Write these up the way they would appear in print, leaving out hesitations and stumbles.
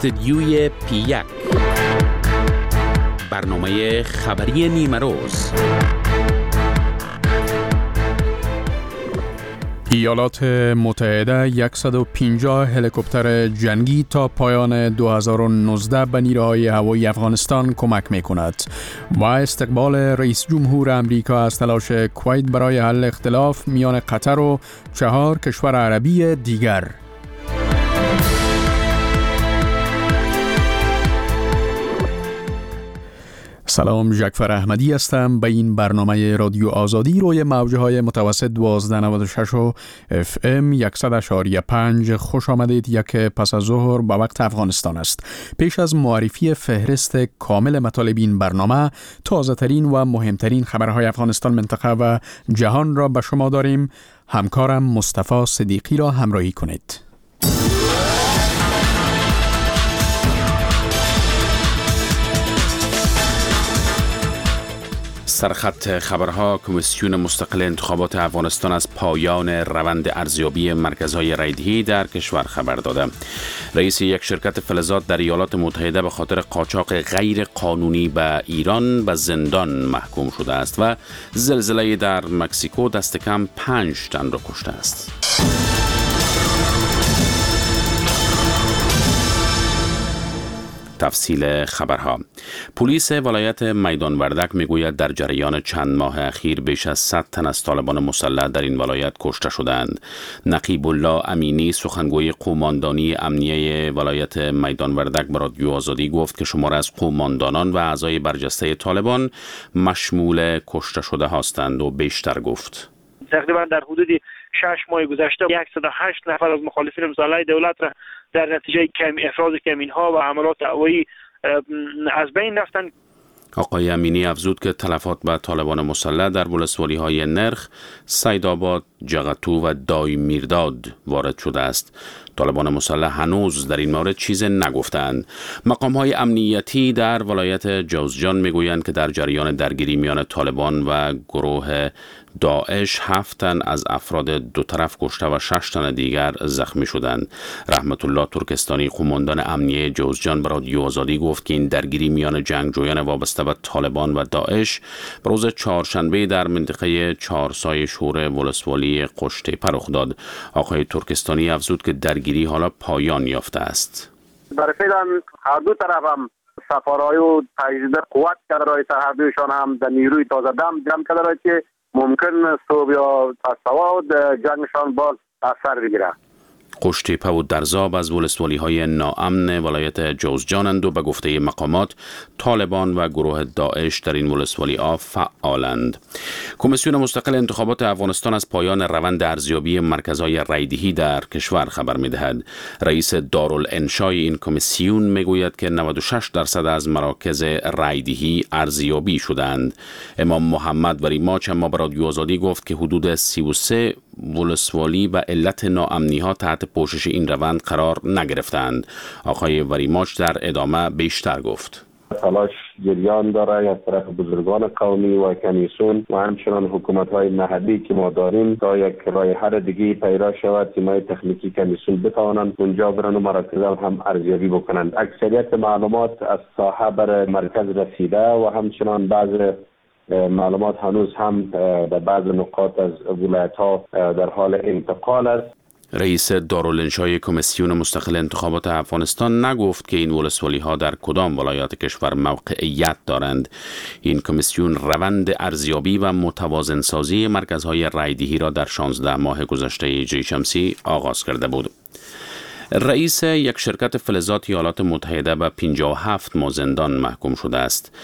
استدیوی پی1 برنامه خبری نیمه روز. ایالات متحده 150 هلیکوپتر جنگی تا پایان 2019 به نیروهای هوایی افغانستان کمک می‌کند و استقبال رئیس جمهور امریکا از تلاش کویت برای حل اختلاف میان قطر و 4 کشور عربی دیگر. سلام، جعفر احمدی هستم. به این برنامه رادیو آزادی روی موج‌های متوسط 1296 و FM 100.5 خوش آمدید. یک پس از ظهر به وقت افغانستان است. پیش از معرفی فهرست کامل مطالب این برنامه، تازه ترین و مهمترین خبرهای افغانستان، منطقه و جهان را به شما داریم. همکارم مصطفی صدیقی را همراهی کنید. سرخط خبرها: کمیسیون مستقل انتخابات افغانستان از پایان روند ارزیابی مرکزهای رایدهی در کشور خبر داده. رئیس یک شرکت فلزات در ایالات متحده به خاطر قاچاق غیر قانونی به ایران به زندان محکوم شده است و زلزله در مکزیکو دست کم 5 تن را کشته است. تفصیل خبرها: پلیس ولایت میدان وردک میگوید در جریان چند ماه اخیر بیش از 100 تن از طالبان مسلح در این ولایت کشته شدند. نقیب الله امینی، سخنگوی قوماندانی امنیه ولایت میدان وردک، به رادیو آزادی گفت که شمار از قوماندانان و اعضای برجسته طالبان مشمول کشته شده هستند و بیشتر گفت تقریبا در حدود 6 ماه گذشته 108 نفر از مخالفین مسلح دولت را در نتیجه افراز کمین‌ها و حملات هوایی از بین رفتند. آقای امینی افزود که تلفات به طالبان مسلح در ولسوالی‌های نرخ، سیدآباد، جغتو و دای میرداد وارد شده است. طالبان مسلح هنوز در این مورد چیز نگفتند. مقام‌های امنیتی در ولایت جوزجان میگویند که در جریان درگیری میان طالبان و گروه داعش 7 تن از افراد دو طرف کشته و 6 تن دیگر زخمی شدند. رحمت الله ترکستانی، قوماندان امنیه جوزجان، به رادیو آزادی گفت که این درگیری میان جنگجویان وابسته به طالبان و داعش به روز چهارشنبه در منطقه چهارسای شور ولسوالی قشتیپه رخ داد. آقای ترکستانی افزود که درگیری حالا پایان یافته است. در فعلا هر دو طرف هم سفارهای و تجدید قوت کرده رای هر دویشان هم در نیروی تازه دم جمع کرده رای که ممکن صبح یا تصاوت جنگشان باز اثر بگیره. قشتیپه و درزاب از ولسوالی‌های ناامن ولایت جوزجانند و به گفته مقامات طالبان و گروه داعش در این ولسوالی‌ها فعالند. کمیسیون مستقل انتخابات افغانستان از پایان روند ارزیابی مرکزهای رایدهی در کشور خبر می‌دهد. رئیس دارالانشای این کمیسیون میگوید که 96% از مراکز رایدهی ارزیابی شدند. امام محمد وریماچ اما به رادیو آزادی گفت که حدود 33 ولسوالی به علت ناامنی‌ها تحت پوشش این روند قرار نگرفتند. آقای وریماچ در ادامه بیشتر گفت تلاش جریان داره از طرف بزرگان قومی و کمیسیون و همچنان حکومت‌های محلی که ما داریم تا یک راه حل دیگه پیدا شود، تیم‌های تکنیکی کمیسیون بتوانند اونجا برن و مراکز هم ارزیابی بکنند. اکثریت معلومات از ساحه بر مرکز رسیده و همچنان بعض معلومات هنوز هم در بعض نقاط از ولایت‌ها در حال انتقال است. رئیس دارالانشای کمیسیون مستقل انتخابات افغانستان نگفت که این ولسوالی‌ها در کدام ولایات کشور موقعیت دارند. این کمیسیون روند ارزیابی و متوازنسازی مرکزهای رایدهی را در 16 ماه گذشته هجری شمسی آغاز کرده بود. رئیس یک شرکت فلزات ایالات متحده به 57 ماه زندان محکوم شده است.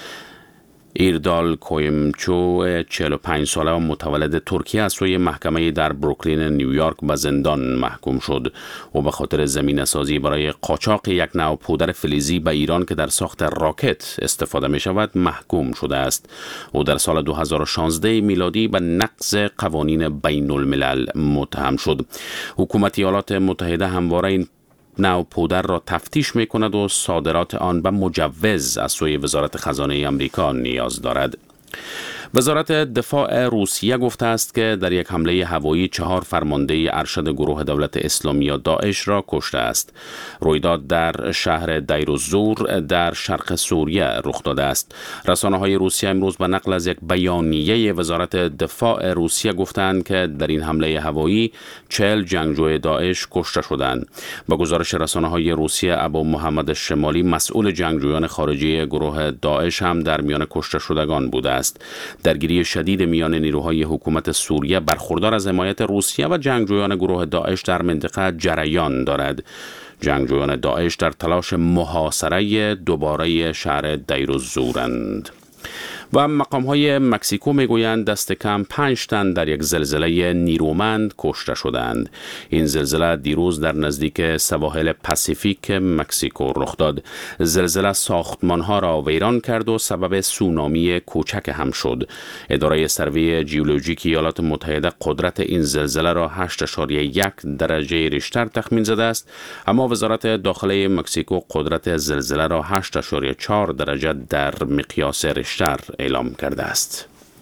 ایردال کویمچو 45 ساله و متولد ترکیه از سوی محکمه در بروکلین نیویورک به زندان محکوم شد. او به خاطر زمینه سازی برای قاچاق یک نوع پودر فلزی به ایران که در ساخت راکت استفاده می شود محکوم شده است. او در سال 2016 میلادی به نقض قوانین بین الملل متهم شد. حکومت ایالات متحده همواره این نوع پودر را تفتیش می کند و صادرات آن به مجوز از سوی وزارت خزانه آمریکا نیاز دارد. وزارت دفاع روسیه گفته است که در یک حمله هوایی 4 فرمانده ارشد گروه دولت اسلامی یا داعش را کشته است. رویداد در شهر دیر الزور در شرق سوریه رخ داده است. رسانه‌های روسیه امروز به نقل از یک بیانیه وزارت دفاع روسیه گفتند که در این حمله هوایی 40 جنگجوی داعش کشته شدند. با گزارش رسانه‌های روسیه، ابو محمد شمالی مسئول جنگجویان خارجی گروه داعش هم در میان کشته شدگان بوده است. درگیری شدید میان نیروهای حکومت سوریه برخوردار از حمایت روسیه و جنگجویان گروه داعش در منطقه جریان دارد. جنگجویان داعش در تلاش محاصره دوباره شهر دیر الزورند. و مقام‌های مکزیکو میگویند دست کم 5 تن در یک زلزله نیرومند کشته شدند. این زلزله دیروز در نزدیک سواحل پاسیفیک مکزیکو رخ داد. زلزله ساختمان‌ها را ویران کرد و سبب سونامی کوچک هم شد. اداره سروی ژئولوژیک ایالات متحده قدرت این زلزله را 8.1 درجه ریشتر تخمین زده است، اما وزارت داخله مکزیکو قدرت زلزله را 8.4 درجه در مقیاس ریشتر اعلام کرده است.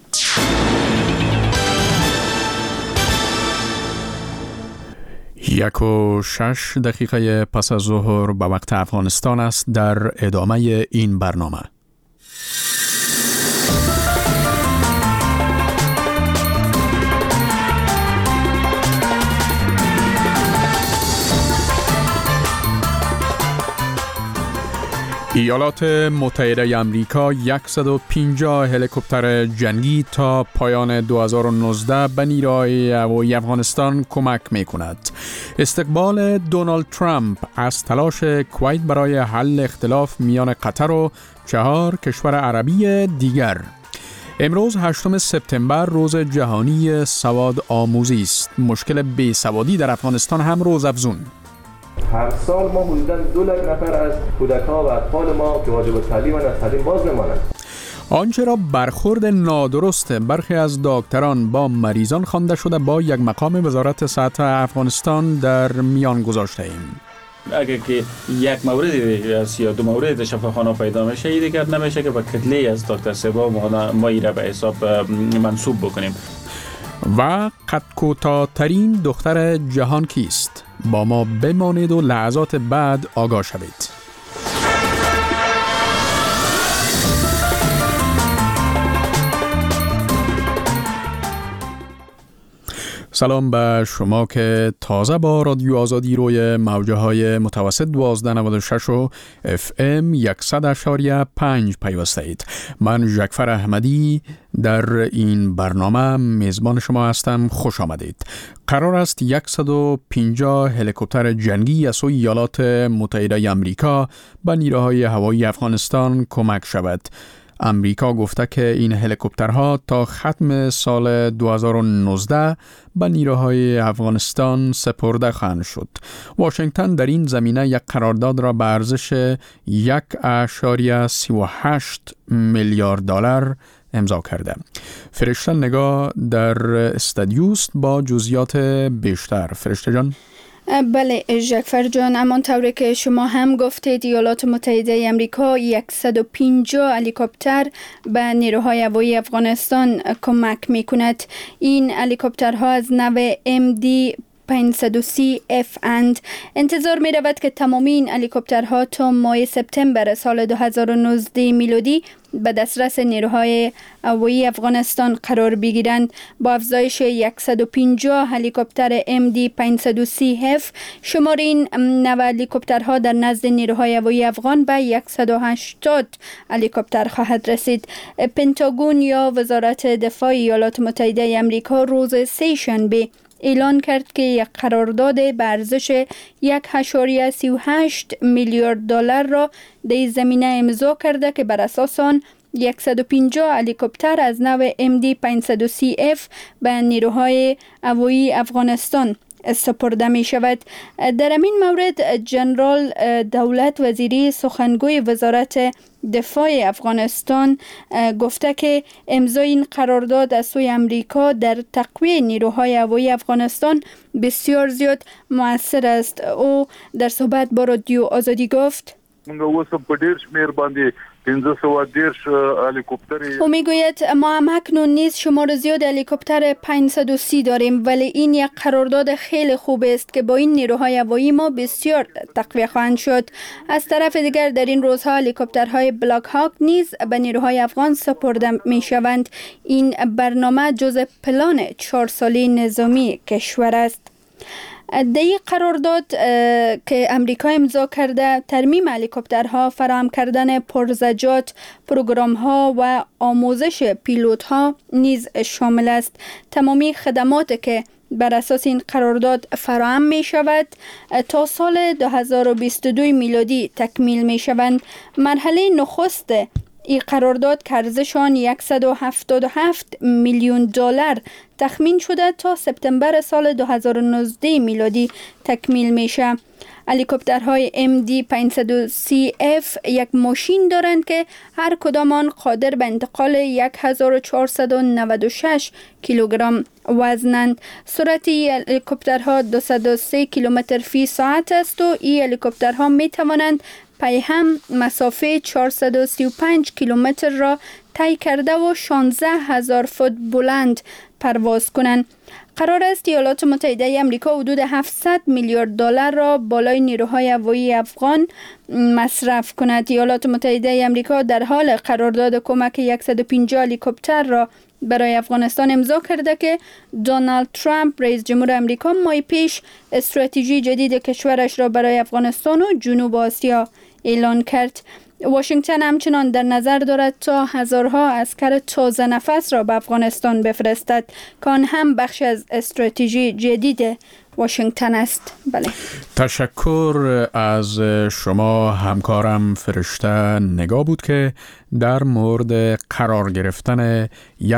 1:06 پس از ظهر به وقت افغانستان است. در ادامه این برنامه ایالات متحده آمریکا 150 هلیکوپتر جنگی تا پایان 2019 به نیروهای هوایی افغانستان کمک می‌کند. استقبال دونالد ترامپ از تلاش کویت برای حل اختلاف میان قطر و 4 کشور عربی دیگر. امروز 8 سپتامبر روز جهانی سواد آموزی است. مشکل بیسوادی در افغانستان هم روزافزون. هر سال ما حدوداً 2 لک نفر از کودک‌ها و اطفال ما که واجب التعلیم از تعلیم باز نمانند. آنچه را برخورد نادرست برخی از دکتران با مریضان خوانده شده با یک مقام وزارت صحت افغانستان در میان گذاشته ایم. اگر که یک موردی است یا 2 مورد شفاخانه پیدا میشه، این دیگر نمیشه که با کتله از دکتر سبا ما این را به حساب منسوب بکنیم. و قد کوتاه‌ترین دختر جهان کیست؟ با ما بمانید و لحظات بعد آگاه شوید. سلام به شما که تازه با رادیو آزادی روی موجه‌های متوسط 1296 و FM 100.5 پیوسته اید. من ژکفر احمدی در این برنامه میزبان شما هستم. خوش آمدید. قرار است 150 هلیکوپتر جنگی از سوی ایالات متحده آمریکا به نیروهای هوایی افغانستان کمک شود. امریکا گفته که این هلیکوپترها تا ختم سال 2019 به نیروهای افغانستان سپرده خواهند شد. واشنگتن در این زمینه یک قرارداد را به ارزش 1.38 میلیارد دلار امضا کرده. فرشته نگاه در استودیوست با جزئیات بیشتر. فرشته جان. بله ژکفر جان، همانطور که شما هم گفتید ایالات متحده آمریکا 150 هلیکوپتر به نیروهای هوایی افغانستان کمک میکند. این هلیکوپترها از نوع MD-530F اند. انتظار می رود که تمامی این هلیکوپترها تا ماه سپتامبر سال 2019 میلادی به دسترس نیروهای هوایی افغانستان قرار بگیرند. با افزایش 150 هلیکوپتر MD-530F شمار این نوع هلیکوپترها در نزد نیروهای هوایی افغان به 180 هلیکوپتر خواهد رسید. پنتاگون یا وزارت دفاع ایالات متحده آمریکا روز سه‌شنبه اعلان کرد که یک قرارداد به ارزش 1.38 میلیارد دلار را در زمینه امضا کرده که بر اساس آن 150 هلیکوپتر از نوع MD-530F به نیروهای هوایی افغانستان سپرده می شود. در این مورد جنرال دولت وزیری سخنگوی وزارت دفاع افغانستان گفته که امضای این قرارداد از سوی امریکا در تقویت نیروهای هوایی افغانستان بسیار زیاد مؤثر است. او در صحبت با رادیو آزادی گفت: موږ اوس په ډیر شمیر باندې 510 هلیکوپتر. او میگوید ما هم اکنون نیز شمار زیاد هلیکوپتر 530 داریم، ولی این یک قرارداد خیلی خوب است که با این نیروهای هوایی ما بسیار تقویت خواهند شد. از طرف دیگر در این روزها هلیکوپترهای بلاک هاک نیز به نیروهای افغان سپرده می شوند. این برنامه جزء پلان 4 ساله نظامی کشور است. در این قرارداد که امریکا امضا کرده، ترمیم هلیکوپترها، فراهم کردن پرزجات، پروگرام‌ها و آموزش پیلوت‌ها نیز شامل است. تمامی خدمات که بر اساس این قرارداد فراهم می شود تا سال 2022 میلادی تکمیل می شوند. مرحله نخست این قرارداد که ارزش آن 177 میلیون دلار تخمین شده تا سپتامبر سال 2019 میلادی تکمیل میشه. هلیکوپترهای MD-530F یک ماشین دارند که هر کدام آن قادر به انتقال 1496 کیلوگرم وزنند. سرعت این هلیکوپترها 203 کیلومتر فی ساعت است و این هلیکوپترها می توانند پای هم مسافه 435 کیلومتر را طی کرده و 16,000 فوت بلند پرواز کنند. قرار است ایالات متحده آمریکا حدود 700 میلیارد دلار را بالای نیروهای هوایی افغان مصرف کند. ایالات متحده آمریکا در حال قرارداد کمک 150 هلیکوپتر را برای افغانستان امضا کرده که دونالد ترامپ رئیس جمهور آمریکا ماه پیش استراتژی جدید کشورش را برای افغانستان و جنوب آسیا اعلان کرد. واشنگتن همچنان در نظر دارد تا هزارها عسکر تازه نفس را به افغانستان بفرستد که آن هم بخش از استراتژی جدید واشنگتن است. بله. تشکر از شما همکارم فرشته نگاه بود که در مورد قرار گرفتن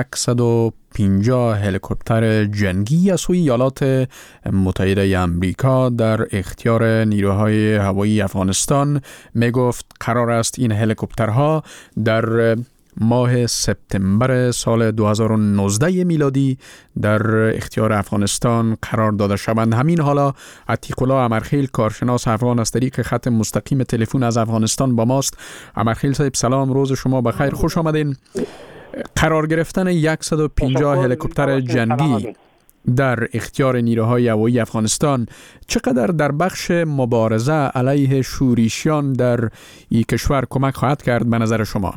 150 هلیکوپتر جنگی از سوی ایالات متحده آمریکا در اختیار نیروهای هوایی افغانستان می گفت قرار است این هلیکوپترها در ماه سپتامبر سال 2019 میلادی در اختیار افغانستان قرار داده شوند. همین حالا عتیق الله امرخیل کارشناس افغان از طریق خط مستقیم تلفن از افغانستان با ماست. امرخیل صاحب سلام، روز شما بخیر، خوش آمدین. قرار گرفتن 150 هلیکوپتر جنگی در اختیار نیروهای هوایی افغانستان چقدر در بخش مبارزه علیه شورشیان در این کشور کمک خواهد کرد به نظر شما؟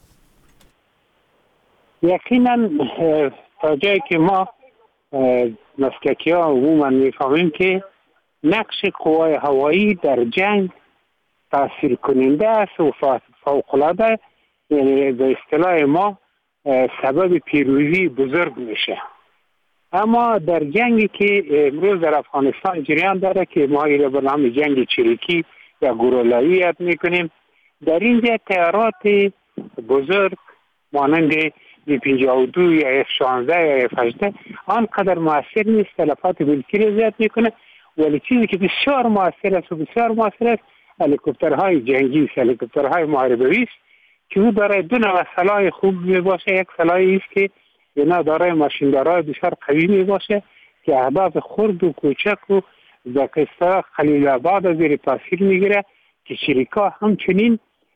یقینا تا جایی که ما مسلکی ها عموما میفهمیم که نقش قوای هوایی در جنگ تأثیر کننده است و فوق‌العاده، یعنی به اصطلاح ما سبب پیروزی بزرگ میشه. اما در جنگی که امروز در افغانستان جریان داره که ما ایره به نام جنگ چریکی یا گورولایی یاد میکنیم، در اینجا تیارات بزرگ مانند B-52 یا F-16 یا F-18 آنقدر موثر نیست، تلفات ملکی را زیاد میکنه، ولی چیزی که بسیار موثر است و بسیار موثر است هلیکوپترهای جنگی است، هلیکوپترهای محاربه‌ای است که او دارای دو نوع سلاح خوب می باشه. یک سلاحی است که اینا دارای ماشیندارای بسیار قوی می باشه که اهداف خرد و کوچک و دقیقه خلیل آباد زیر تاثیر میگیره که شریکا همچنین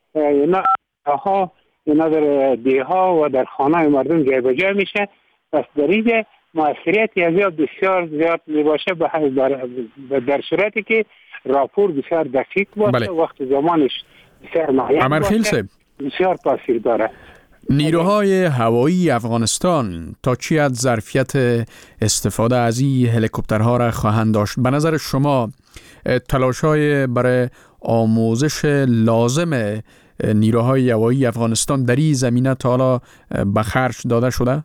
اینا در دیها و در خانه مردم جای بجای میشه. پس در اینجا موثریت زیاد بسیار زیاد می باشه در صورتی که راپور بسیار دقیق باشه. بله. وقت زمانش بسیار معین باشه، بسیار تاثیر داره. نیروهای هوایی افغانستان تا چی حد ظرفیت استفاده از این هلیکوپترها را خواهند داشت؟ به نظر شما تلاش‌های برای آموزش لازم نیروهای هوایی افغانستان در این زمینه تا حالا به خرج داده شده؟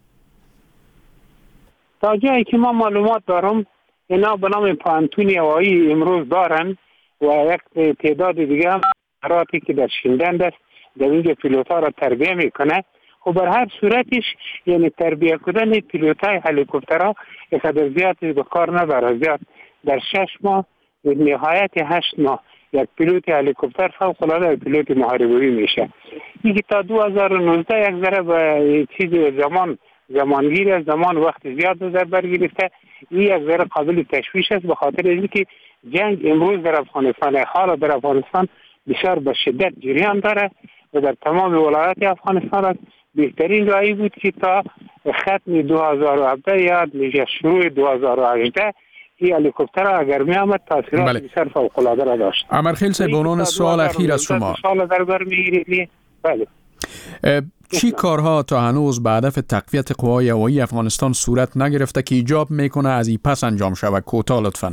تا جایی که ما معلومات دارم اینا به نام پانتون هوایی امروز دارن و یک تعداد دیگه هم قراراتی که در شیندند است در اینجا پیلوتا را تربیه میکنه. و بر هر صورتش یعنی تربیه کردن پیلوتای هلیکوپترها اقدر زیاد به کار نبره. زیاد در 6 ماه نهایت 8 ماه یک پیلوت هلیکوپتر فوق‌العاده پیلوت محاربه‌ای میشه. اینکه تا 2019 یک ذره به چیز زمانگیر زمان وقت زیاد در بر گرفته. این یک ذره قابل تشویش است به خاطر اینکه جنگ امروز در افغانستان، حال در افغانستان بسیار به شدت جریان داره و در تمام ولایات افغانستان است. بهترین راهی بود که تا ختم 2017 یا شروع 2018 این هلیکوپتر اگر می آمد تاثیرات بسیار فوق العاده را داشت. امرخیل صاحب، عنوان سوال اخیر از شما. در بر میگیرید. بله. چی کارها تا هنوز به هدف تقویت قوای هوایی افغانستان صورت نگرفته که ایجاب میکنه از این پس انجام شود؟ کوتاه لطفاً.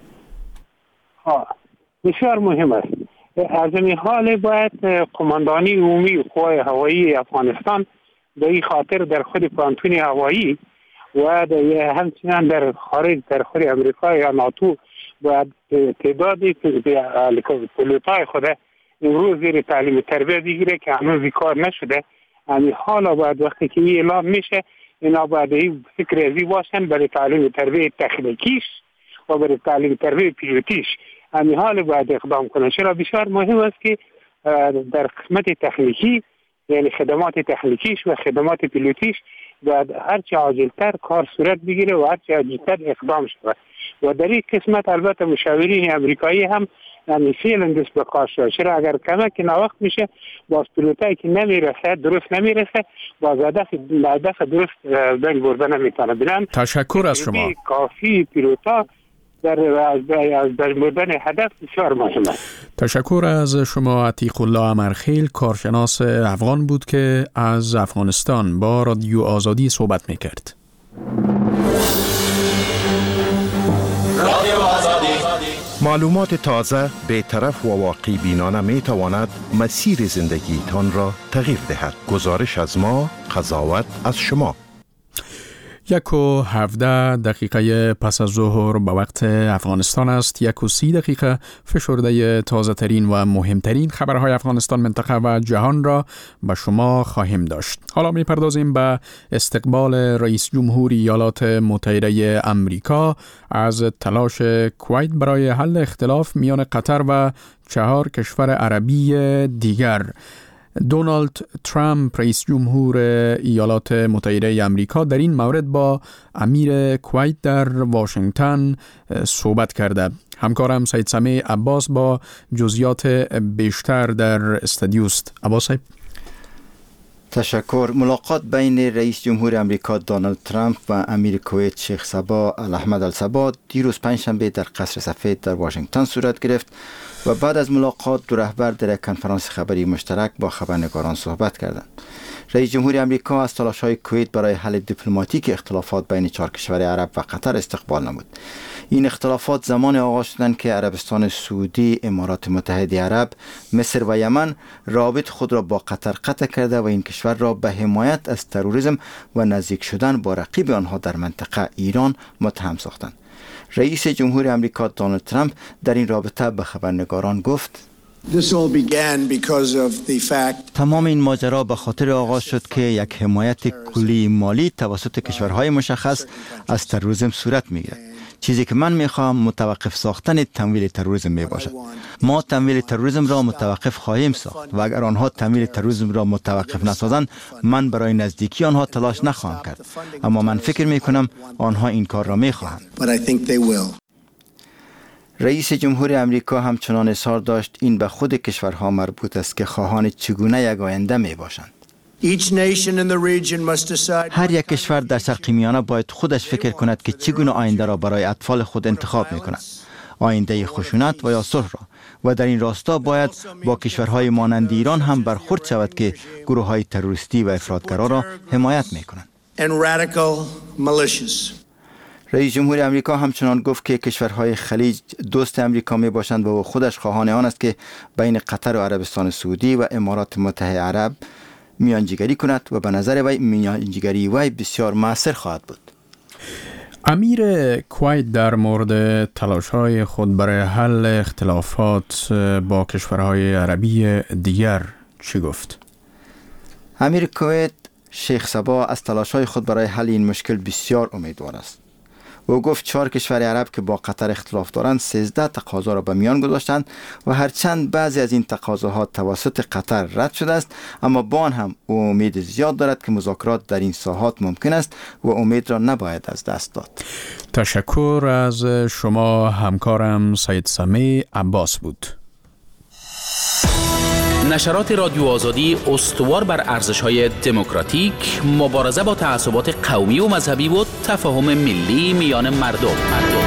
بسیار مهم است. از این حال باید قماندانی عمومی قوای هوایی افغانستان به این خاطر در خود پانتون هوایی و همچنین در خارج امریکا یا ناتو باید تعدادی پیلوتای خود امروز زیر تعلیم تربیت بگیره که هنوز کار نشده. همین حالا باید وقتی که این اعلام میشه اینا باید این فکر ازی باشن برای تعلیم تربیت تکنیکیش و برای تعلیم تربیت پیلوتیش. همین حال باید اقدام کنن. چرا بسیار مهم است که در قسمت تکنیکی یعنی خدمات تکنیکیش و خدمات پیلوتیش باید هرچه عاجلتر کار صورت بگیره و هرچه عاجلتر اقدام شود. و در این قسمت البته مشاورین امریکایی هم فعلا دست به کار شد. چرا اگر کمک ناوقت میشه باز پیلوتایی که نمیرسه درست نمیرسه باز هدف درست بین برده نمیتونه. تشکر از شما. کافی پیلوتا از بردن هدف بسیار مهم است. تشکر از شما. عتیق الله امرخیل، کارشناس افغان بود که از افغانستان با رادیو آزادی صحبت میکرد. معلومات تازه، بی‌طرف و واقعی بینانه می تواند مسیر زندگی تان را تغییر دهد. گزارش از ما، قضاوت از شما. 1:17 پس از ظهر به وقت افغانستان است. 1:30 فشرده تازه ترین و مهمترین خبرهای افغانستان، منطقه و جهان را به شما خواهیم داشت. حالا می پردازیم به استقبال رئیس جمهور ایالات متحده امریکا از تلاش کویت برای حل اختلاف میان قطر و 4 کشور عربی دیگر. دونالد ترامپ رئیس جمهور ایالات متحده آمریکا در این مورد با امیر کویت در واشنگتن صحبت کرده. همکارم سید سمیع عباس با جزئیات بیشتر در استودیو است. عباس صاحب. تشکر. ملاقات بین رئیس جمهور امریکا دونالد ترامپ و امیر کویت شیخ صباح الاحمد الصباح دیروز پنجشنبه در قصر سفید در واشنگتن صورت گرفت و بعد از ملاقات دو رهبر در یک کنفرانس خبری مشترک با خبرنگاران صحبت کردند. رئیس جمهور امریکا از تلاش‌های کویت برای حل دیپلماتیک اختلافات بین 4 کشور عرب و قطر استقبال نمود. این اختلافات زمان آغاز شدند که عربستان سعودی، امارات متحده عرب، مصر و یمن رابط خود را با قطر قطع کرده و این کشور را به حمایت از تروریسم و نزدیک شدن با رقیب آنها در منطقه ایران متهم ساختند. رئیس جمهور امریکا دونالد ترامپ در این رابطه به خبرنگاران گفت: تمام این ماجرا به خاطر آغاز شد که یک حمایت کلی مالی توسط کشورهای مشخص از تروریسم صورت میگیرد. چیزی که من میخواهم متوقف ساختن تمویل تروریسم میباشد. ما تمویل تروریسم را متوقف خواهیم ساخت و اگر آنها تمویل تروریسم را متوقف نسازند من برای نزدیکی آنها تلاش نخواهم کرد، اما من فکر میکنم آنها این کار را میخواهند. رئیس جمهور امریکا همچنان اصرار داشت این به خود کشورها مربوط است که خواهان چگونه یک آینده میباشند. هر یک کشور در شرق میانه باید خودش فکر کند که چگونه آینده را برای اطفال خود انتخاب میکند، آینده خشونت و یا صلح را، و در این راستا باید با کشورهای مانند ایران هم برخورد شود که گروه‌های تروریستی و افراطگرا را حمایت میکنند. رئیس جمهور امریکا همچنان گفت که کشورهای خلیج دوست امریکا می باشند و خودش خواهان آن است که بین قطر و عربستان سعودی و امارات متحده عرب میانجیگری کند و به نظر وی میانجیگری وی بسیار مؤثر خواهد بود. امیر کویت در مورد تلاش‌های خود برای حل اختلافات با کشورهای عربی دیگر چی گفت؟ امیر کویت شیخ صباح از تلاش‌های خود برای حل این مشکل بسیار امیدوار است. او گفت 4 کشور عرب که با قطر اختلاف دارند 13 تقاضا را به میان گذاشتند و هرچند بعضی از این تقاضاها توسط قطر رد شده است، اما با آن هم او امید زیاد دارد که مذاکرات در این ساحات ممکن است و امید را نباید از دست داد. تشکر از شما. همکارم سید سمیع عباس بود. نشرات رادیو آزادی استوار بر ارزش‌های دموکراتیک، مبارزه با تعصبات قومی و مذهبی و تفاهم ملی میان مردم.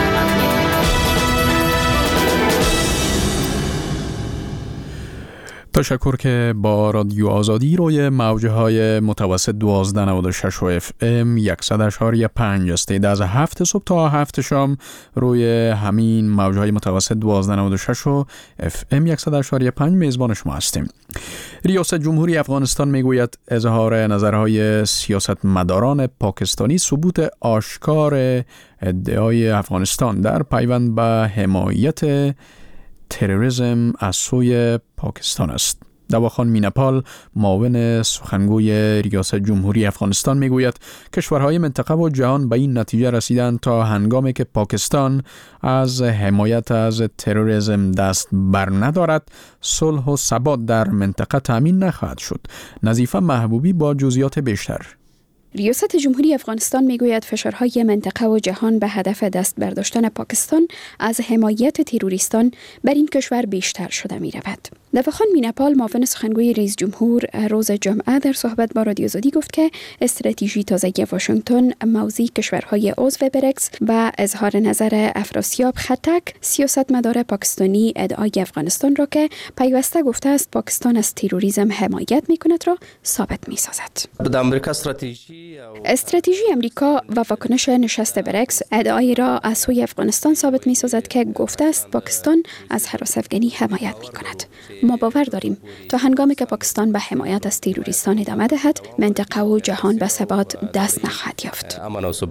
تشکر که با رادیو آزادی روی موجهای متوسط 1296 و FM 100.5 استید از 7 صبح تا 7 شام روی همین موجهای متوسط 1296 و FM 100.5 میزبان شما هستیم. ریاست جمهوری افغانستان میگوید اظهار نظرهای سیاستمداران پاکستانی ثبوت آشکار ادعای افغانستان در پیوند به حمایت تروریسم از سوی پاکستان است. دواخان مینپال معاون سخنگوی ریاست جمهوری افغانستان میگوید کشورهای منطقه و جهان به این نتیجه رسیدند تا هنگامی که پاکستان از حمایت از تروریسم دست بر ندارد صلح و ثبات در منطقه تامین نخواهد شد. نظیفه محبوبی با جزئیات بیشتر. ریاست جمهوری افغانستان میگوید فشارهای منطقه و جهان به هدف دست برداشتن پاکستان از حمایت تروریستان بر این کشور بیشتر شده می رود. دواخان مینپال معاون سخنگوی رئیس جمهور روز جمعه در صحبت با رادیو آزادی گفت که استراتژی تازه واشنگتن موضع کشورهای عضو بریکس و اظهار نظر افراسیاب خطک سیاستمدار پاکستانی ادعای افغانستان را که پیوسته گفته است پاکستان از تروریسم حمایت میکند را ثابت میسازد. استراتژی امریکا و واکنش نشست بریکس ادعای را از سوی افغانستان ثابت میسازد که گفته است پاکستان از هراس افغانی حمایت میکند. ما باور داریم تا هنگامی که پاکستان به حمایت از تروریستان ادامه دهد منطقه و جهان به ثبات دست نخواهد یافت.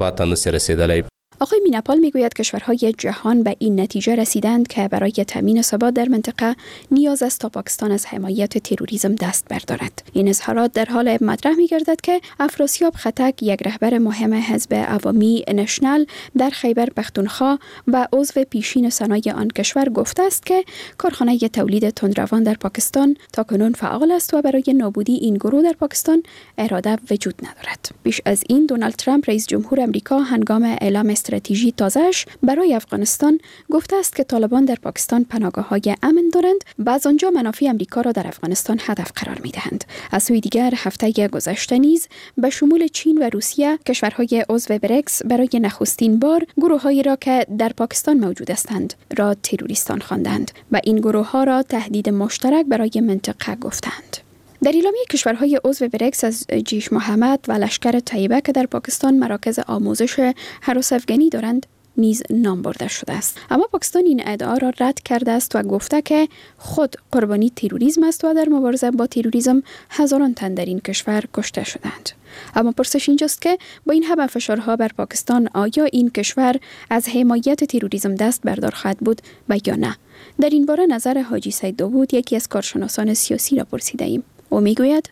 آقای مینپال میگوید کشورهای جهان به این نتیجه رسیدند که برای تامین ثبات در منطقه نیاز است تا پاکستان از حمایت تروریسم دست بردارد. این اظهارات در حال مطرح می‌گردد که افراسیاب خطک یک رهبر مهم حزب عوامی نشنل در خیبر پختونخوا و عضو پیشین صنایع آن کشور گفته است که کارخانه تولید تندروان در پاکستان تاکنون فعال است و برای نابودی این گروه در پاکستان اراده وجود ندارد. بیش از این دونالد ترامپ رئیس جمهور آمریکا هنگام اعلام استراتژی تازه‌اش برای افغانستان گفته است که طالبان در پاکستان پناهگاه‌های امن دارند و از آنجا منافع آمریکا را در افغانستان هدف قرار می‌دهند. از سوی دیگر هفته گذشته نیز به شمول چین و روسیه کشورهای عضو بریکس برای نخستین بار گروه‌هایی را که در پاکستان موجود هستند را تروریستان خواندند و این گروه‌ها را تهدید مشترک برای منطقه گفتند. در اعلامیه کشورهای عضو بریکس از جیش محمد و لشکر طیبه که در پاکستان مراکز آموزش هراس افغانی دارند نیز نام برده شده است. اما پاکستان این ادعا را رد کرده است و گفته که خود قربانی تروریسم است و در مبارزه با تروریسم هزاران تن در این کشور کشته شدند. اما پرسش اینجاست که با این همه فشارها بر پاکستان آیا این کشور از حمایت تروریسم دست بردار خواهد بود و یا نه؟ در این باره نظر حاجی سید داوود یکی از کارشناسان سیاسی را پرسیده ایم. او میگوید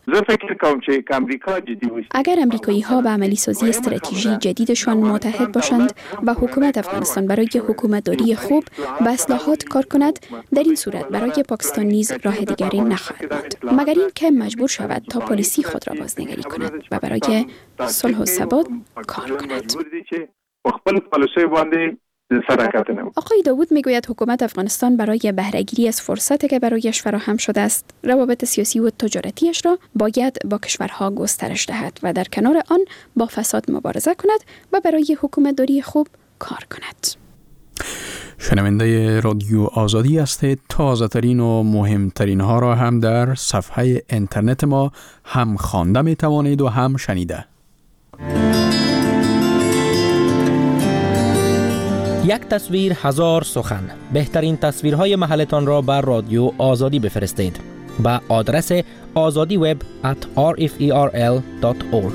اگر امریکایی ها به عملی سازی استراتژی جدیدشان متحد باشند و حکومت افغانستان برای حکومتداری خوب و اصلاحات کار کند، در این صورت برای پاکستان نیز راه دیگری نخواهد ماند مگر این که مجبور شود تا پالیسی خود را بازنگری کند و برای صلح و ثبات کار کند. آقای داوود میگوید حکومت افغانستان برای بهره‌گیری از فرصتی که برایش فراهم شده است روابط سیاسی و تجارتیش را باید با کشورها گسترش دهد و در کنار آن با فساد مبارزه کند و برای حکومتداری خوب کار کند. شنونده رادیو آزادی هستید. تازه ترین و مهمترین ها را هم در صفحه اینترنت ما هم خوانده می توانید و هم شنیده. یک تصویر هزار سخن. بهترین تصویرهای محلتان را بر رادیو آزادی بفرستید با آدرس azadiweb@rferl.org.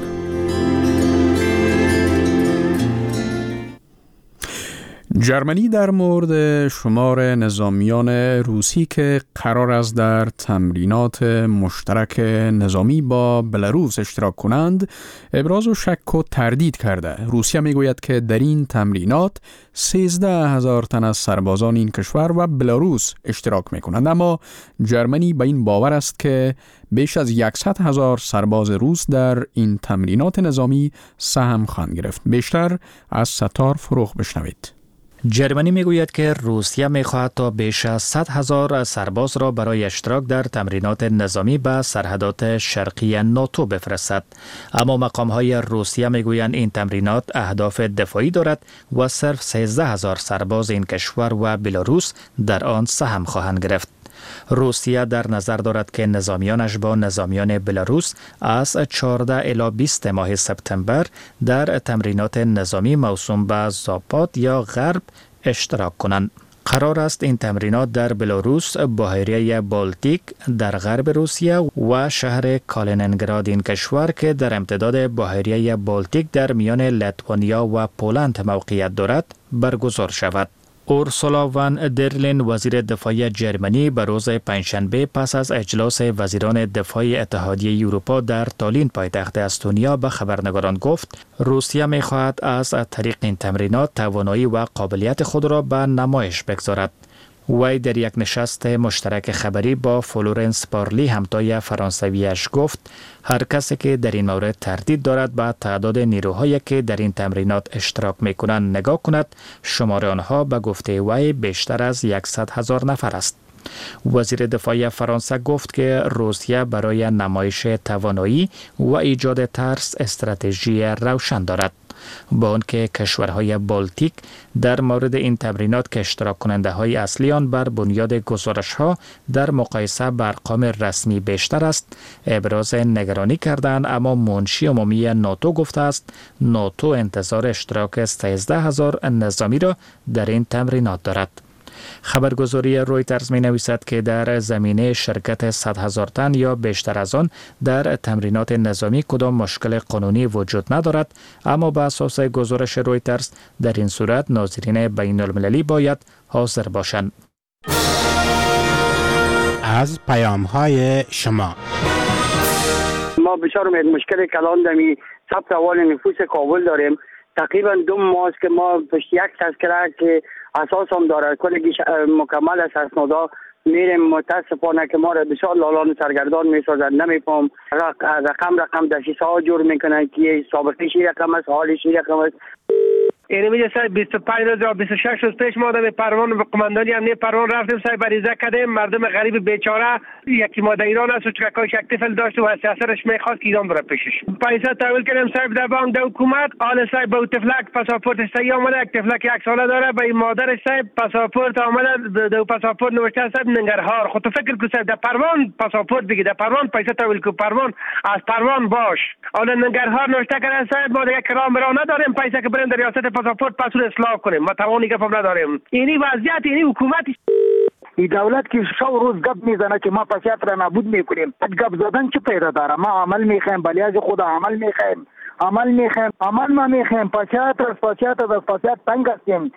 جرمنی در مورد شمار نظامیان روسی که قرار است در تمرینات مشترک نظامی با بلاروس اشتراک کنند ابراز و شک و تردید کرده. روسیه میگوید که در این تمرینات 13,000 تن از سربازان این کشور و بلاروس اشتراک میکنند، اما جرمنی به این باور است که بیش از 100,000 سرباز روس در این تمرینات نظامی سهم خواهند گرفت. بیشتر از ستار فروغ بشنوید. جرمنی میگوید که روسیه میخواهد تا بیش از 100,000 سرباز را برای اشتراک در تمرینات نظامی به سرحدات شرقی ناتو بفرستد. اما مقام‌های روسیه میگویند این تمرینات اهداف دفاعی دارد و صرف 13,000 سرباز این کشور و بلاروس در آن سهم خواهند گرفت. روسیه در نظر دارد که نظامیانش با نظامیان بلاروس از 14 الی 20 ماه سپتامبر در تمرینات نظامی موسوم به زاپاد یا غرب اشتراک کنند. قرار است این تمرینات در بلاروس، بحیره بالتیک در غرب روسیه و شهر کالینینگراد این کشور که در امتداد بحیره بالتیک در میان لیتوانیا و پولند موقعیت دارد برگزار شود. اورسولا وان درلین وزیر دفاع جرمنی به روز پنجشنبه پس از اجلاس وزیران دفاع اتحادیه اروپا در تالین پایتخت استونیا به خبرنگاران گفت روسیه می‌خواهد از طریق این تمرینات توانایی و قابلیت خود را به نمایش بگذارد. وی در یک نشست مشترک خبری با فلورنس پارلی همتای فرانسویش گفت هر کسی که در این مورد تردید دارد به تعداد نیروهایی که در این تمرینات اشتراک میکنند نگاه کند. شمار آنها به گفته وی بیشتر از 100,000 نفر است. وزیر دفاع فرانسه گفت که روسیه برای نمایش توانایی و ایجاد ترس استراتژی روشن دارد. با آنکه کشورهای بالتیک در مورد این تمرینات که اشتراک کننده های اصلی آن بر بنیاد گزارش ها در مقایسه با ارقام رسمی بیشتر است ابراز نگرانی کردند، اما منشی عمومی ناتو گفته است ناتو انتظار اشتراک 13,000 نظامی را در این تمرینات دارد. خبرگزاری رویترز می نویسد که در زمینه شرکت 100,000 تن یا بیشتر از آن در تمرینات نظامی کدام مشکل قانونی وجود ندارد، اما به اساس گزارش رویترز در این صورت ناظرین بین المللی باید حاضر باشند. از پیام‌های شما ما بسیار مشکل کلان دمی ثبت احوال نفوس کابل داریم. تقریبا 2 ماه که ما پشت یک تذکره که اساس هم داره کلگیش مکمل است اسنادا میریم. متاسفانه که ما را بسیار لالان سرگردان میسازد. نمیفهم رقم دسیسه ها جور میکنن که سابقه شی رقم است، حال شی رقم است. یعنی میگه صاحب 25 روز یا 26 روز پیش ما در پروان به قماندانی امنیت پروان رفتیم صاحب بریزه کردیم. مردم غریب بیچاره یکی ما در ایران است و چکاش یک طفل داشت و سیاستش میخواست که ایران بره پیشش. پیسه تحویل کردیم صاحب در بانک در حکومت. حالا صاحب به تفلک پاسپورتش صحیح آمده، یک تفلک 1 ساله داره. به مادرش صاحب پاسپورت آمده، در پاسپورت نوشته صاحب ننگرهار. خود تو فکر کن صاحب در پروان پاسپورت بگی، در پروان پیسه تحویل کو، پروان از پروان باش. حالا ننگرهار نوشته کردن صاحب ما دیگه کرام را نداریم، پیسه که بریم در ریاست پاسپورت پاسور اصلاح کنیم، ما توانی گپ نداریم. اینی وضعیت، اینی حکومت. این دولت که شب روز گپ میزنه که ما پسیات را نابود میکنیم. گپ زدن چه پیدا داره؟ ما عمل میخوایم، بلیاج خدا عمل میخوایم، عمل ما میخوایم. پسیات تنگ هستیم.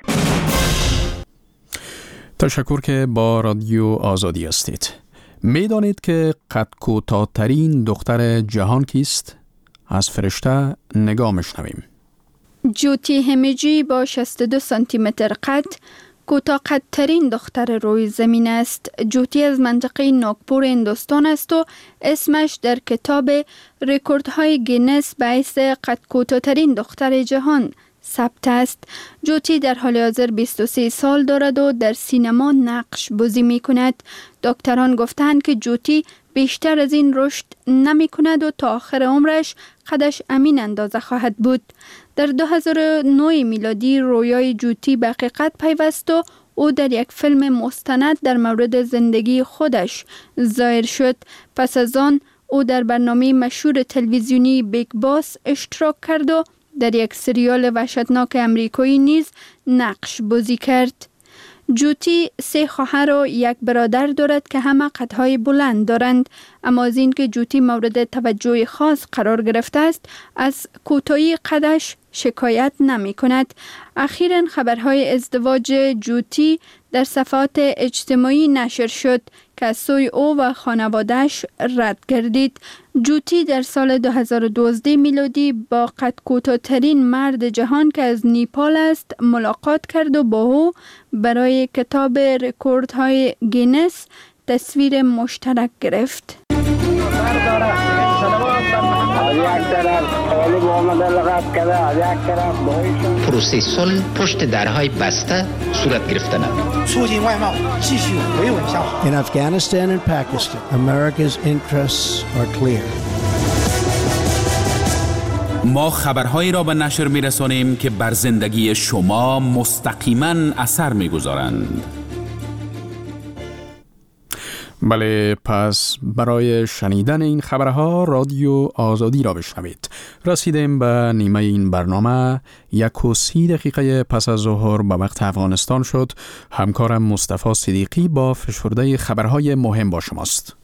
تشکر که با رادیو آزادی هستید. میدانید که قد کوتاه‌ترین دختر جهان کیست؟ از فرشته نگاه میشنویم. جوتی همیجی با 62 سانتی متر قد کوتاه‌قدترین دختر روی زمین است. جوتی از منطقه ناگپور هندوستان است و اسمش در کتاب رکوردهای گینس به حیث قد کوتاه‌ترین دختر جهان ثبت است. جوتی در حال حاضر 23 سال دارد و در سینما نقش بازی می کند. دکتران گفتند که جوتی بیشتر از این رشد نمی کند و تا آخر عمرش قدش امین اندازه خواهد بود. در 2009 میلادی رویای جوتی به حقیقت پیوست و او در یک فیلم مستند در مورد زندگی خودش ظاهر شد. پس از آن او در برنامه مشهور تلویزیونی بیگ باس اشتراک کرد و در یک سریال وحشتناک امریکایی نیز نقش بازی کرد. جوتی 3 خواهر و 1 برادر دارد که همه قدهای بلند دارند، اما از این که جوتی مورد توجه خاص قرار گرفته است از کوتاهی قدش شکایت نمی کند. اخیراً خبرهای ازدواج جوتی در صفحات اجتماعی نشر شد که از سوی او و خانواده‌اش رد گردید. جوتی در سال 2012 میلادی با قد کوتاه‌ترین مرد جهان که از نیپال است ملاقات کرد و با او برای کتاب رکوردهای گینس تصویر مشترک گرفت. از یک طرف طالب آمده لغت کرده، از یک طرف داعش. پروسه صلح پشت درهای بسته صورت گرفتند. In Afghanistan and Pakistan, America's interests are clear. ما خبرهایی را به نشر می‌رسانیم که بر زندگی شما مستقیما اثر می‌گذارند. بله، پس برای شنیدن این خبرها رادیو آزادی را بشنوید. رسیدیم به نیمه این برنامه. 1:30 دقیقه پس از ظهر به وقت افغانستان شد. همکارم مصطفی صدیقی با فشرده خبرهای مهم با شماست.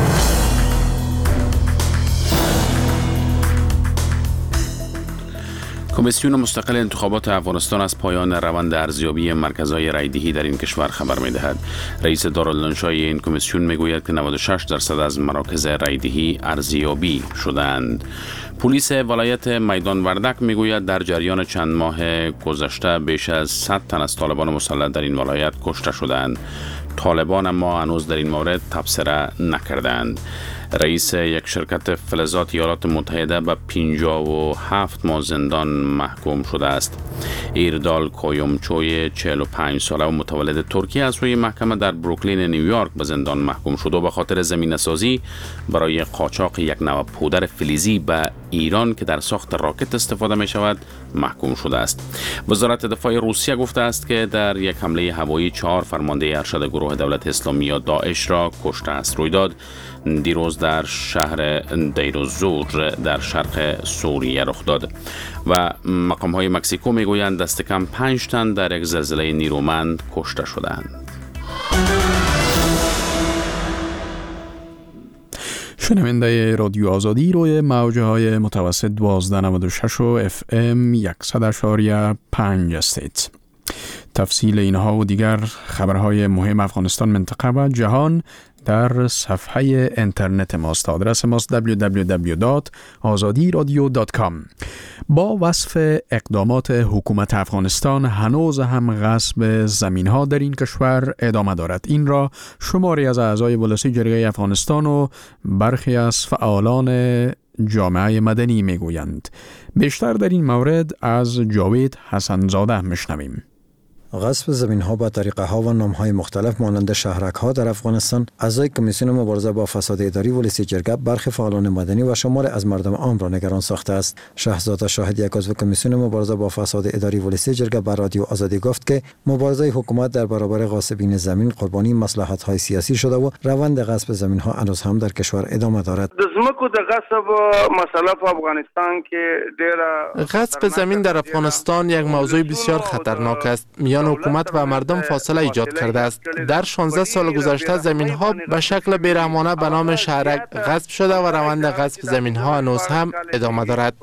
کمیسیون مستقل انتخابات افغانستان از پایان روند ارزیابی مرکزهای رایدهی در این کشور خبر می‌دهد. رئیس دارالانشای این کمیسیون میگوید که 96% از مراکز رایدهی ارزیابی شدند. پلیس ولایت میدان وردک میگوید در جریان چند ماه گذشته بیش از 100 تن از طالبان مسلح در این ولایت کشته شدند. طالبان اما هنوز در این مورد تبصره نکردند. رئیس یک شرکت فلزات ایالات متحده به 57 ماه زندان محکوم شده است. ایردال کویومچوی 45 ساله و متولد ترکیه از سوی محکمه در بروکلین نیویورک به زندان محکوم شد و به خاطر زمینه‌سازی برای قاچاق یک نوع پودر فلزی به ایران که در ساخت راکت استفاده می شود محکوم شده است. وزارت دفاع روسیه گفته است که در یک حمله هوایی 4 فرمانده ارشد گروه دولت اسلامی یا داعش را کشته است. رویداد دیروز در شهر دیروزور در شرق سوریه رخ داد و مقام‌های مکزیکو میگویند دست کم 5 تن در یک زلزله نیرومند کشته شدند. شنونده رادیو آزادی روی موج‌های متوسط 1296 و FM 100.5 هستید. تفصیل اینها و دیگر خبرهای مهم افغانستان، منطقه و جهان در صفحه اینترنت ماست. آدرس ماست www.azadiradio.com. با وصف اقدامات حکومت افغانستان هنوز هم غصب زمین‌ها در این کشور ادامه دارد. این را شماری از اعضای ولسی جرگه افغانستان و برخی از فعالان جامعه مدنی میگویند. بیشتر در این مورد از جاوید حسنزاده میشنویم. غصب زمین‌ها با طریقه‌ها و نام‌های مختلف مانند شهرک‌ها در افغانستان، اعضای کمیسیون مبارزه با فساد اداری ولسی جرگه برخی فعالان مدنی و شمار از مردم عام را نگران ساخته است. شهزاده شاهد، یک عضو کمیسیون مبارزه با فساد اداری ولسی جرگه، به رادیو آزادی گفت که مبارزه حکومت در برابر غاصبین زمین قربانی مصلحت‌های سیاسی شده و روند غصب زمین‌ها هنوز هم در کشور ادامه دارد. غصب زمین در افغانستان یک موضوع بسیار خطرناک است. میان حکومت و مردم فاصله ایجاد کرده است. در 16 سال گذشته زمین‌ها به شکل بیرحمانه به نام شهرک غصب شده و روند غصب زمین‌ها هنوز هم ادامه دارد.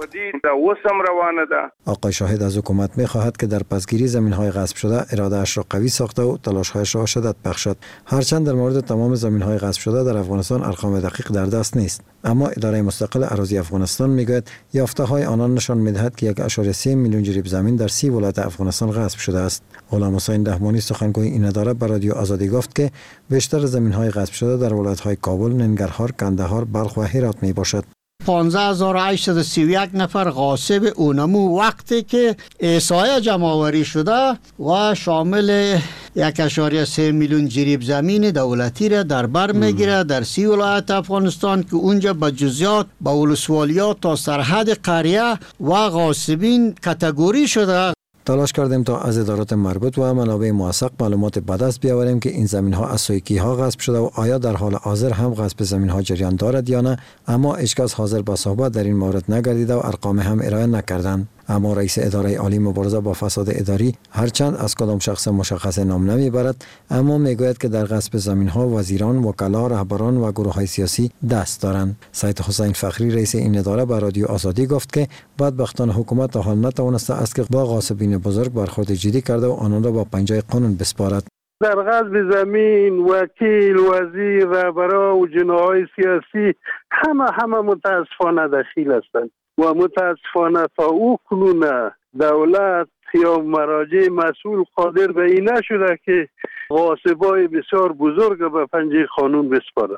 آقای شاهد از حکومت می‌خواهد که در پسگیری زمین‌های غصب شده اراده‌اش را قوی ساخته و تلاش‌هایش را شدت بخشد. هرچند در مورد تمام زمین‌های غصب شده در افغانستان ارقام دقیق در دست نیست، اما اداره مستقل اراضی افغانستان میگوید یافته‌های آنان نشان می‌دهد که 1.3 میلیون جریب زمین در 30 ولایت افغانستان غصب شده است. غلام حسین دهمانی سخنگوی این اداره به رادیو آزادی گفت که بیشتر زمین‌های غصب شده در ولایت‌های کابل، ننگرهار، کندهار، بلخ و هرات میباشد. 15831 نفر غاصب اونمو وقتی که احصایه جمع‌آوری شده و شامل 1.3 میلیون جریب زمین دولتی را در بر میگیره در 30 ولایت افغانستان که اونجا به جزئیات با ولسوالیات تا سرحد قریه و غاصبین کاتگوری شده. تلاش کردیم تا از ادارات مربوط و منابع موثق معلومات به دست بیاوریم که این زمین‌ها از سوی کی‌ها غصب شده و آیا در حال حاضر هم غصب زمین‌ها جریان دارد یا نه، اما هیچکس حاضر به صحبت در این مورد نگردیده و ارقام هم ارائه نکردند. اما رئیس اداره عالی مبارزه با فساد اداری هرچند از کدام شخص مشخص نام نمیبرد، اما میگوید که در غصب زمین‌ها وزیران، وکلا، رهبران و گروه‌های سیاسی دست دارند. سید حسین فخری رئیس این اداره به رادیو آزادی گفت که بدبختان حکومت تا حال نتوانسته است که با غاصبین بزرگ برخورد جدی کرده و آنان را با پنجه قانون بسپارد. در غصب زمین وکیل، وزیر، رهبران و جناح‌های سیاسی همه متاسفانه دخیل هستند و متاسفانه تا او کنون دولت یا مراجع مسئول قادر به این نشده که غاصبای بسیار بزرگ به پنجه قانون بسپارد.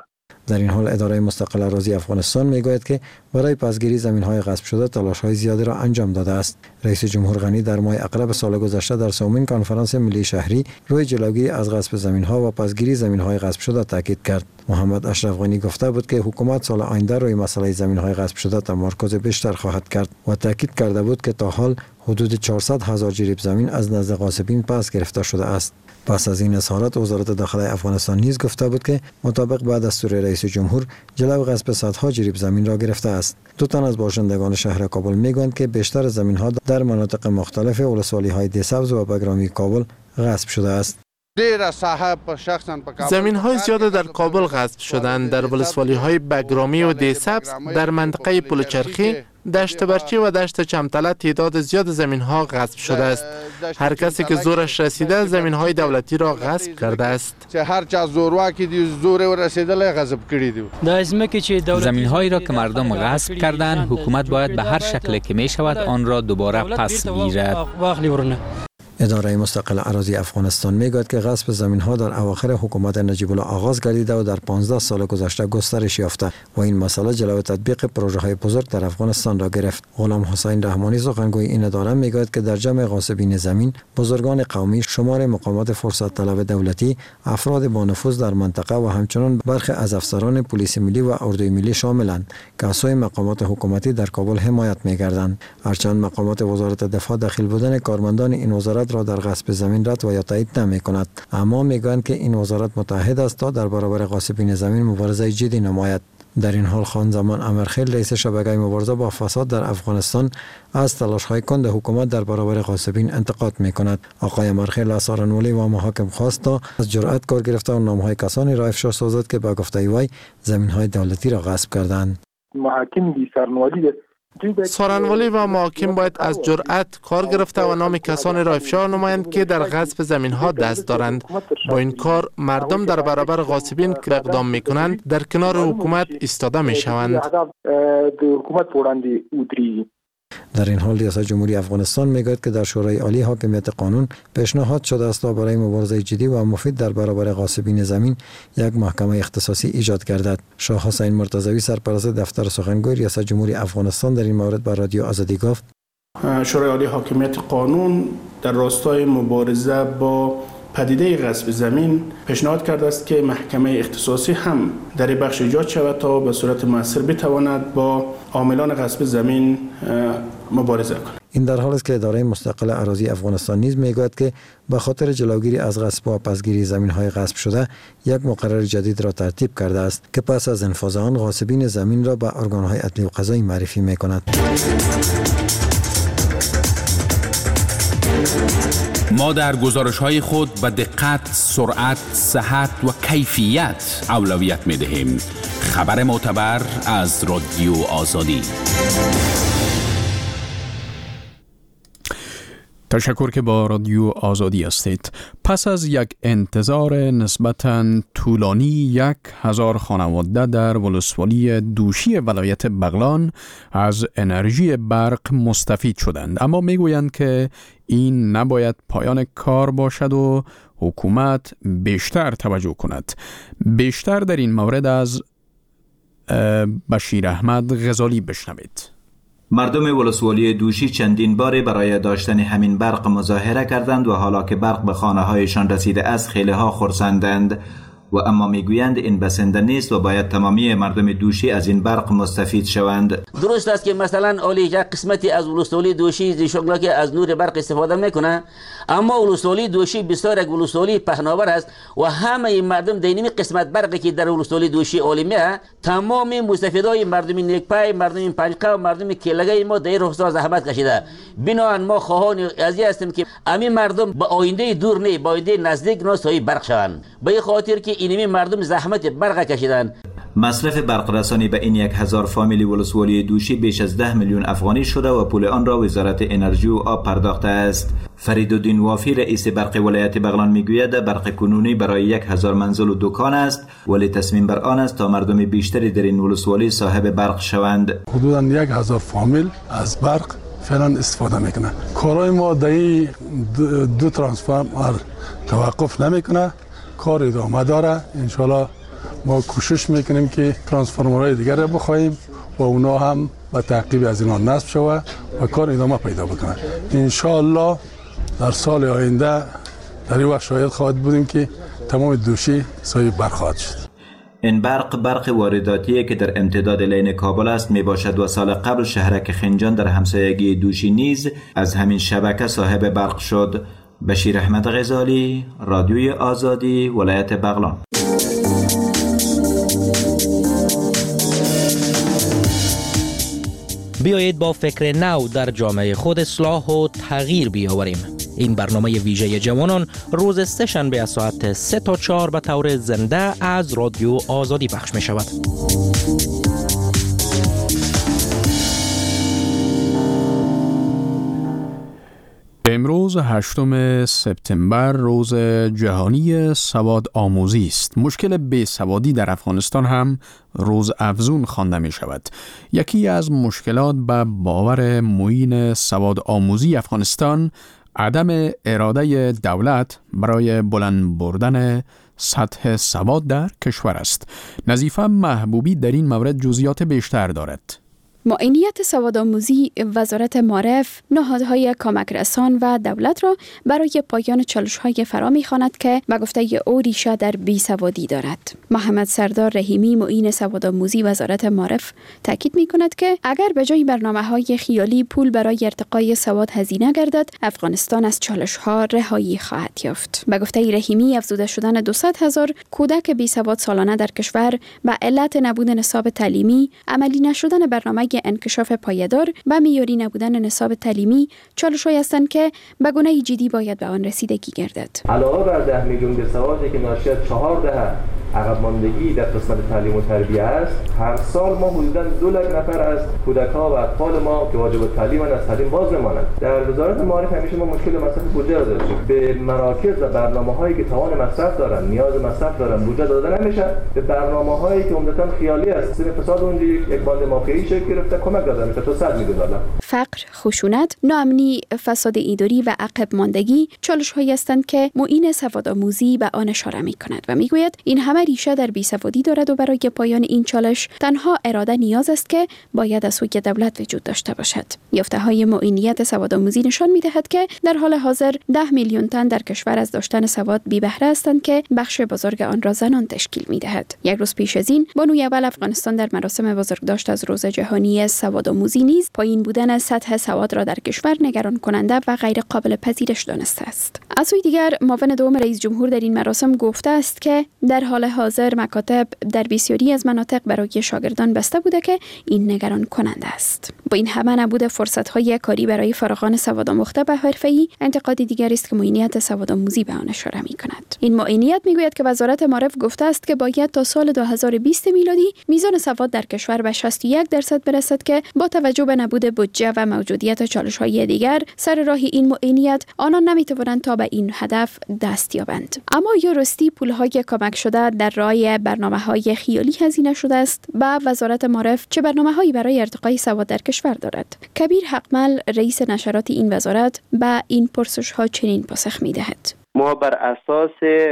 در این حال اداره مستقل اراضی افغانستان میگوید که برای پسگیری زمین‌های غصب شده تلاش‌های زیادی را انجام داده است. رئیس جمهور غنی در ماه اغرب سال گذشته در سومین کنفرانس ملی شهری روی جلوگیری از غصب زمین‌ها و پسگیری زمین‌های غصب شده تاکید کرد. محمد اشرف غنی گفته بود که حکومت سال آینده روی مسئله زمین‌های غصب شده تمرکز بیشتر خواهد کرد و تاکید کرده بود که تا حال حدود 400,000 جریب زمین از نزد غاصبین پس گرفته شده است. پس از این اظهارات وزارت داخلی افغانستان نیز گفته بود که مطابق با دستور رئیس جمهور جلو غصب صدها جریب زمین را گرفته است. دو تن از باشندگان شهر کابل میگویند که بیشتر زمین‌ها در مناطق مختلف ولسوالی‌های دیسبز و بگرامی کابل غصب شده است. زمین های زیاد در کابل غصب شدند. در ولسوالی های بگرامی و دیسبز، در منطقه پلچرخی، دشت برچی و دشت چمتله تعداد زیاد زمین ها غصب شده است. هر کسی که زورش رسیده زمین های دولتی را غصب کرده است. هر چا زورواکی دی زور رسیدل غصب کړي دي. زمین هایی را که مردم غصب کردند حکومت باید به هر شکل که می شود آن را دوباره پس گیرد. اداره مستقل اراضی افغانستان میگوید که غصب زمین‌ها در اواخر حکومت نجیب الله آغاز گردیده و در 15 سال گذشته گسترش یافته و این مسئله جلوی تطبیق پروژه‌های بزرگ در افغانستان را گرفت. غلام حسین رحمانی سخنگوی این اداره میگوید که در جمع غاصبین زمین بزرگان قومی، شمار مقامات فرصت طلب دولتی، افراد با نفوذ در منطقه و همچنین برخی از افسران پلیس ملی و اردوی ملی شاملند که از سوی مقامات حکومتی در کابل حمایت می‌گردند. هرچند مقامات وزارت دفاع دخیل بودن کارمندان این وزارت را در غصب زمین رد و یا تایید نمی کند، اما میگویند که این وزارت متحد است تا در برابر غاصبین زمین مبارزه جدی نماید. در این حال خان زمان امرخیل رئیس شبکه مبارزه با فساد در افغانستان از تلاش‌های کند حکومت در برابر غاصبین انتقاد می‌کند. آقای امرخیل از سارنوالی و محاکم خواست تا از جرأت کار گرفته و نام‌های کسانی را افشا سازد که به گفته وی زمین‌های دولتی را غصب کردند. محاکم دی سارنوالی سارنوالی و محاکم باید از جرأت کار گرفته و نام کسانی را افشا نمایند که در غصب زمین ها دست دارند. با این کار مردم در برابر غاصبین که اقدام می کنند در کنار حکومت ایستاده می شوند. در این حال ریاست جمهوری افغانستان میگوید که در شورای عالی حاکمیت قانون پیشنهاد شده است تا برای مبارزه جدی و مفید در برابر غاصبین زمین یک محکمه اختصاصی ایجاد گردد. شاه حسین مرتضوی سرپرست دفتر سخنگوی ریاست جمهوری افغانستان در این مورد به رادیو آزادی گفت: شورای عالی حاکمیت قانون در راستای مبارزه با پدیده غصب زمین پیشنهاد کرده است که محکمه اختصاصی هم در این بخش ایجاد شود تا به صورت مؤثر بتواند با عاملان غصب زمین مبارزه کند. این در حالی است که اداره مستقل اراضی افغانستان نیز میگوید که به خاطر جلوگیری از غصب و پسگیری زمین‌های غصب شده یک مقرر جدید را ترتیب کرده است که پس از انفاذ آن غاصبین زمین را به ارگان‌های عدلی و قضایی معرفی می‌کند. ما در گزارش‌های خود به دقت، سرعت، صحت و کیفیت اولویت می‌دهیم. خبر معتبر از رادیو آزادی. تشکر که با رادیو آزادی هستید. پس از یک انتظار نسبتاً طولانی 1000 خانواده در ولسوالی دوشی ولایت بغلان از انرژی برق مستفید شدند، اما میگویند که این نباید پایان کار باشد و حکومت بیشتر توجه کند. بیشتر در این مورد از بشیر احمد غزالی بشنوید. مردم ولسوالی دوشی چندین بار برای داشتن همین برق مظاهره کردند و حالا که برق به خانه هایشان رسیده است خیلی ها خرسندند و اما میگویند این بسنده نیست و باید تمامی مردم دوشی از این برق مستفید شوند. درست است که مثلا اولی یک قسمتی از ولسوالی دوشی زیشغلا که از نور برق استفاده میکنه، اما ولسوالی دوشی بسیار یک ولسوالی پهناور است و همه مردم دینمی قسمت برقی که در ولسوالی دوشی عالمیه تمام مستفیدای مردم نیکپای، مردم پنجقه و مردم کلگی ما در حساب زحمت کشیده. بنابراین ما خواهان از این هستیم که همین مردم با آینده دور نه با آینده نزدیک ناسایی برق شوند، به این خاطر که اینمی مردم زحمت برق کشیدن. مصرف برق رسانی به این 1000 فامیلی ولسوالی دوشی بیش از 10 میلیون افغانی شده و پول آن را وزارت انرژی و آب پرداخته است. فریدالدین وافی رئیس برق ولایت بغلان میگوید برق کنونی برای 1000 منزل و دکان است، ولی تصمیم بر آن است تا مردم بیشتری در این ولسوالی صاحب برق شوند. حدوداً 1000 فامیل از برق فعلا استفاده میکنه. کارهای ما در دو ترانسفورمر توقف نمیکنه، کار ادامه داره. انشالله ما کوشش میکنیم که ترانسفورمرهای دیگر را بخواهیم و اونا هم به تعقیب از اینا نصب شوه و کار ادامه پیدا بکنه. ان شاء الله در سال آینده در این وقت شاید خواهد بودیم که تمام دوشی صاحب برق خواهد شد. این برق وارداتی که در امتداد لین کابل است می باشد و سال قبل شهرک خنجان در همسایگی دوشی نیز از همین شبکه صاحب برق شد. بشیر احمد غزالی، رادیوی آزادی، ولایت بغلان. بیایید با فکر نو در جامعه خود اصلاح و تغییر بیاوریم. این برنامه ویژه جوانان روز سه‌شنبه از ساعت 3 تا 4 به طور زنده از رادیو آزادی پخش می شود. امروز 8 سپتامبر روز جهانی سواد آموزی است. مشکل بیسوادی در افغانستان هم روز افزون خوانده می شود. یکی از مشکلات به باور معین سواد آموزی افغانستان عدم اراده دولت برای بلند بردن سطح سواد در کشور است. نظیفه محبوبی در این مورد جزئیات بیشتر دارد. معینیت سوادآموزی وزارت معارف نهادهای کمک رسان و دولت را برای پایان چالش‌های فرا می‌خواند که به گفته او ریشه در بیسوادی دارد. محمد سردار رحیمی معین سوادآموزی وزارت معارف تاکید می‌کند که اگر به جای برنامه‌های خیالی پول برای ارتقای سواد هزینه گردد، افغانستان از چالش‌ها رهایی خواهد یافت. به گفته رحیمی افزوده شدن 200,000 کودک بیسواد سالانه در کشور به علت نبود نصاب تعلیمی، عملی نشدن برنامه انکشاف پایدار و معیاری نبودن نصاب تعلیمی چالش‌هایی هستند که به گونه جدی باید به آن رسیدگی گردد. علاوه بر 10 میلیون بیسوادی که ناشی از 4 دهه عقب ماندگی در قسمت تعلیم و تربیت است، هر سال ما حدوداً 2 لک نفر از کودک‌ها و اطفال ما که واجب تعلیم از تعلیم باز می‌مانند. در وزارت معارف همیشه ما مشکل مصرف بودجه را داشتیم. به مراکز و برنامه‌هایی که توان مصرف دارن، نیاز مصرف دارن، بودجه داده نمیشه. به برنامه‌هایی که عمدتاً خیالی است، فساد اونجا یک باند مافیایی شکل گرفته کمک دادن میشه تا 100 میلیون دلار. فقر، خشونت، ناامنی، فساد اداری و عقب ماندگی چالش‌هایی هستند که معین سوادآموزی به آن اشاره می‌کند و می‌گوید این همه ریشه در بیسوادی دارد و برای پایان این چالش تنها اراده نیاز است که باید از سوی دولت وجود داشته باشد. یافته‌های معینیت سوادآموزی نشان می‌دهد که در حال حاضر 10 میلیون تن در کشور از داشتن سواد بی بهره هستند که بخش بزرگ آن را زنان تشکیل می‌دهد. یک روز پیش از این بانوی اول افغانستان در مراسم بزرگداشت از روز جهانی سوادآموزی نیز پایین بودن سطح سواد را در کشور نگران کننده و غیر قابل پذیرش دانسته است. از سوی دیگر معاون دوم رئیس جمهور در این مراسم گفته است که در حال حاضر مکاتب در بسیاری از مناطق برای شاگردان بسته بوده که این نگران کننده است. با این همه نبود فرصت‌های کاری برای فارغان سوادآموخته به حرفه‌ای انتقاد دیگر است که معینیت سوادآموزی به آن اشاره می‌کند. این معینیت می‌گوید که وزارت معارف گفته است که باید تا سال 2020 میلادی میزان سواد در کشور به 61% برسد که با توجه به نبود بودجه و موجودیت چالش‌های دیگر سر راه این معینیت آنان نمی‌توانند تا به این هدف دست یابند. اما یا راستی پول‌های کمک شده در راه برنامه‌های خیالی هزینه شده است و وزارت معارف چه برنامه‌هایی برای ارتقای سواد در کشور دارد؟ کبیر حقمل رئیس نشرات این وزارت به این پرسش‌ها چنین پاسخ می‌دهد: ما بر اساس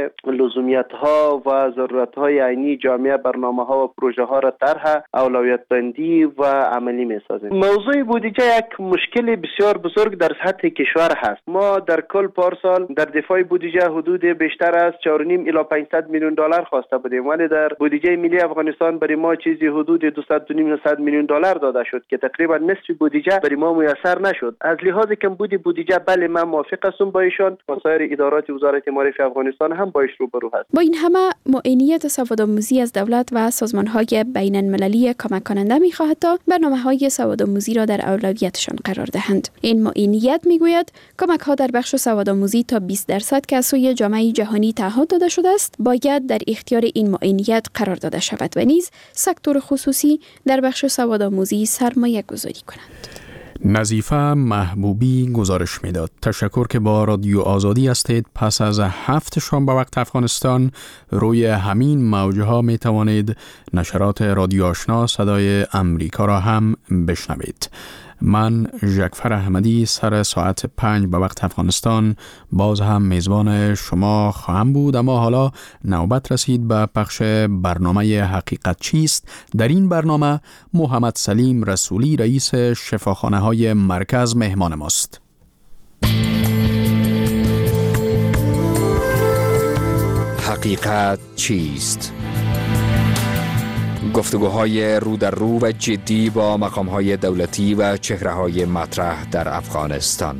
لزومیت‌ها و ضرورت‌های عینی جامعه برنامه‌ها و پروژه‌ها را طرح اولویت بندی و عملی می‌سازیم. موضوع بودجه یک مشکل بسیار بزرگ در سطح کشور هست. ما در کل پارسال در دفاع بودجه حدود بیشتر از 4.5 الی 500 میلیون دلار خواسته بودیم، ولی در بودجه ملی افغانستان برای ما چیزی حدود 200 میلیون دلار داده شد که تقریبا نصف بودجه برای ما میسر نشد. از لحاظ کمبود بودجه بله من موافق هستم با ایشان و سایر ادارات وزارت معارف افغانستان هم باش روبرو هست. با این همه معینیت سوادآموزی از دولت و سازمان‌های بین المللی کمک کننده می‌خواهد تا برنامه‌های سوادآموزی را در اولویتشان قرار دهند. این معینیت می‌گوید کمک‌ها در بخش سوادآموزی تا 20% که از سوی جامعه جهانی تعهد داده شده است باید در اختیار این معینیت قرار داده شود و نیز سکتور خصوصی در بخش سوادآموزی سرمایه‌گذاری کنند. نظیفه محبوبی گزارش میداد. تشکر که با رادیو آزادی هستید. پس از 7 شام به وقت افغانستان روی همین موجه ها می توانید نشرات رادیو آشنا صدای امریکا را هم بشنوید. من جعفر احمدی سر ساعت 5 به وقت افغانستان باز هم میزبان شما خواهم بود، اما حالا نوبت رسید به پخش برنامه حقیقت چیست. در این برنامه محمد سلیم رسولی رئیس شفاخانه های مرکز مهمان ماست. حقیقت چیست؟ گفتگوهای رو در رو و جدی با مقامهای دولتی و چهره‌های مطرح در افغانستان.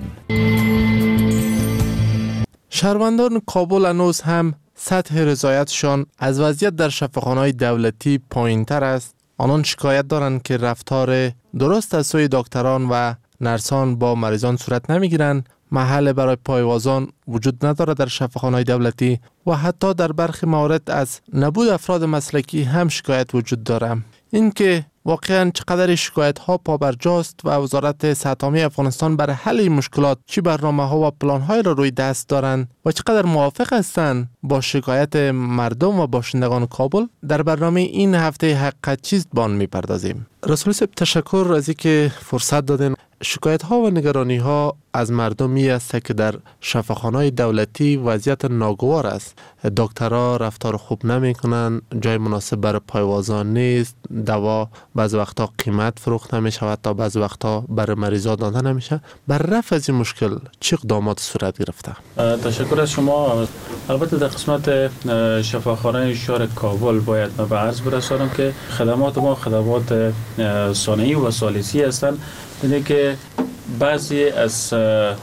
شهروندان کابل هنوز هم سطح رضایتشان از وضعیت در شفاخانه‌های دولتی پایین‌تر است. آنان شکایت دارند که رفتار درست از سوی دکتران و نرسان با مریضان صورت نمی‌گیرند، محل برای پایوازان وجود ندارد در شفاخانه‌های دولتی و حتی در برخی موارد از نبود افراد مسلکی هم شکایت وجود دارد. این که واقعاً چقدر شکایت ها پابرجاست و وزارت صحت عامه افغانستان برای حل این مشکلات چی برنامه ها و پلان های را روی دست دارند و چقدر موافق هستند با شکایت مردم و باشندگان کابل، در برنامه این هفته حقیقت چیست با آن میپردازیم. رسول صاحب، تشکر از اینکه فرصت دادین. شکایت ها و نگرانی ها از مردمی است که در شفاخانه‌های دولتی وضعیت ناگوار است. دکترها رفتار خوب نمی‌کنند، جای مناسب برای پایوازان نیست، دوا بعض وقتا قیمت فروخت نمیشه و تا بعض وقتا برای مریضا داده نمیشه. بر رفع از این مشکل چه اقدامات صورت گرفته؟ تشکر از شما. البته در قسمت شفاخانه شهر کابل باید من به عرض برسانم که خدمات ما خدمات ثانویه و ثالثی هستند. یعنی که بعضی از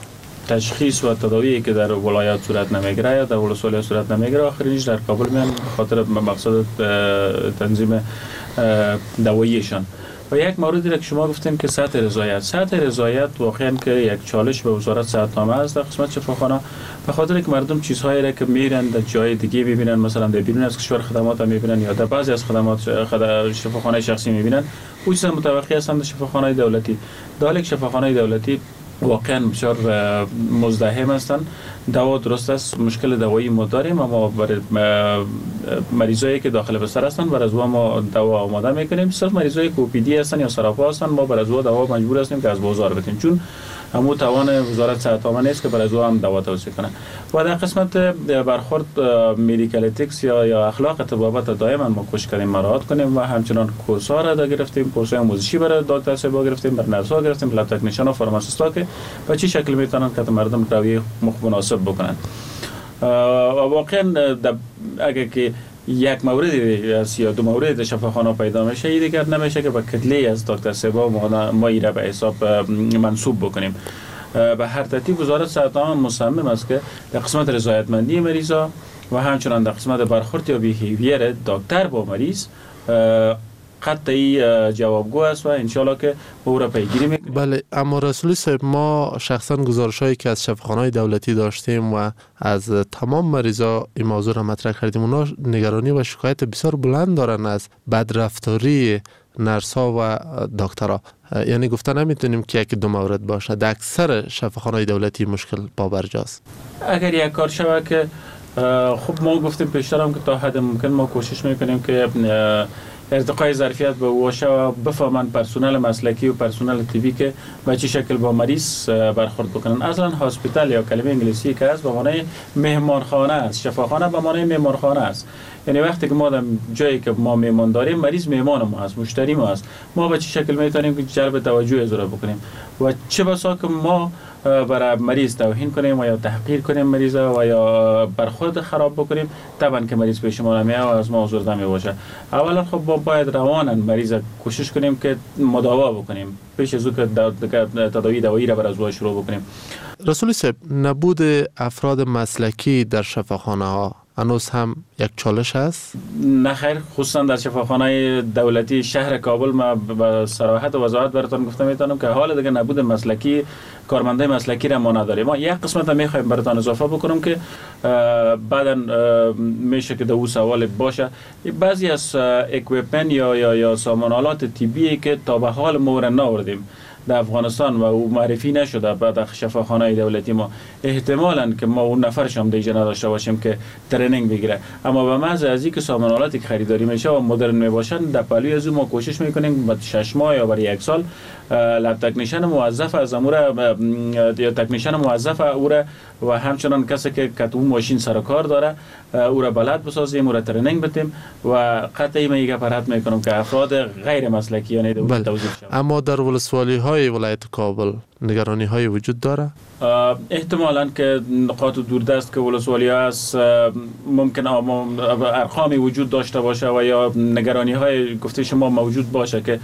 تشخیص و تداوی که در ولایات صورت نمیگیره یا در ولسوالی صورت نمیگیره آخرینش در کابل میان به خاطر مقصد تنظیم دواییشان. و یک موردی را که شما گفتیم که سطح رضایت واقعا که یک چالش به وزارت صحت عامه است در قسمت شفاخانه، به خاطر که مردم چیزهایی را که میرن در جای دیگه میبینن، مثلا در بیرون از کشور خدمات میبینن یا در بعضی از خدمات شفاخانه شخصی میبینن، اون چیزا متوقع هستند در شفاخانه دولتی. دالک شفاخانه دولتی واقعا بسیار مزدحم هستند. دوا درست است، مشکل دوایی ما داریم، اما برای مریضایی که داخل بستر هستند برای از ما دوا آماده میکنیم. صرف مریضایی کوپیدی هستند یا سراپا هستند ما برای از دوا مجبور هستیم که از بازار بتیم، چون همون توان وزارت صحت عامه نیست که برای از هم دوا توصیه کنه. و در قسمت برخورد مدیکال اتیکس یا اخلاق طبابت دائما ما کوشش کردیم مراعات کنیم و همچنان کورس‌ها را گرفتیم، کورس‌های آموزشی برای دکتر صاحب گرفتیم، برای نرس‌ها گرفتیم، لب تکنیشیان و فارماسیست‌ها که به چه شکل میتونن که مردم روی مناسب بکنن. و واقعا اگر که یک موردی است یا دو مورد شفاخانه پیدا میشه، این دیگر نمیشه که با کدلی از دکتر سبا ما این را به حساب منسوب بکنیم. به هر ترتیب وزارت صحت عامه مصمم است که در قسمت رضایتمندی مریضا و همچنان در قسمت برخورد یا بیهیویر دکتر با مریض قطعی جوابگو است و انشالله که او را پیگیری میکنیم. بله، اما رسولی صاحب، ما شخصا گزارش‌هایی که از شفاخانه‌های دولتی داشتیم و از تمام مریضا این موضوع را مطرح کردیم، اونا نگرانی و شکایت بسیار بلند دارن از بدرفتاری نرس‌ها و دکترها. یعنی گفته نمیتونیم که یک دو مورد باشه، در اکثر شفاخانه‌های دولتی مشکل پابرجاست. اگر یک کار شود که خب ما گفتیم پیشتر هم که تا حد ممکن ما کوشش میکنیم که ارتقای ظرفیت به واشه و بفهمن پرسنل مسلکی و پرسنل طبی که به چه شکل با مریض برخورد بکنن. اصلا هاسپیتال یا کلمه انگلیسی که است به معنای مهمانخانه است، شفاخانه به معنای مهمانخانه است. یعنی وقتی که ما در جایی که ما مهمان داریم، مریض مهمان ما است، مشتری ما است، ما به چه شکل میتونیم که جلب توجه از او بکنیم و چه بسا که ما برای مریض توهین کنیم و یا تحقیر کنیم مریض و یا برخورد خراب بکنیم، طبعا که مریض پیش ما نمیاد و از ما آزرده میباشه. اولا خب باید رواناً مریض کوشش کنیم که مداوا بکنیم پیش از که تداوی دوایی را برای از شروع بکنیم. رسول صاحب، نبود افراد مسلکی در شفاخانه ها هنوز هم یک چالش است؟ نه خیر، خصوصا در شفاخانه دولتی شهر کابل ما با صراحت و وضاحت براتون گفته میتونم که حال دیگه نبود مسلکی، کارمنده مسلکی را ما نداریم. ما یک قسمت هم میخوایم براتون اضافه بکنم که بعدا میشه که دو سوال باشه. بعضی از اکویپمنت یا سامانالات طبی که تا به حال ما را ناوردیم در افغانستان و او معرفی نشده بعد شفاخانه دولتی ما، احتمالاً که ما اون نفرش هم دیگه نداشته باشیم که ترینینگ بگیره. اما به محض از اینکه سامانالاتی که خریداری میشه و مدرن میباشن، در پهلوی از ما کوشش میکنیم بعد 6 ماه یا برای 1 سال لب تکنیشن موظف از امور یا تکنیشن موظف او و همچنان کسی که اون ماشین سر کار داره او را بلد بسازیم، او را ترینینگ بدیم و قطعی من یک پرهت میکنم که افراد غیر مسلکی یعنی توظیف شود. اما در ولسوالی های ولایت کابل نگرانی های وجود داره؟ احتمالاً که نقاط دوردست که ولسوالی ها است ممکن ارقامی وجود داشته باشه و یا نگرانی های گفته شما موجود باشه که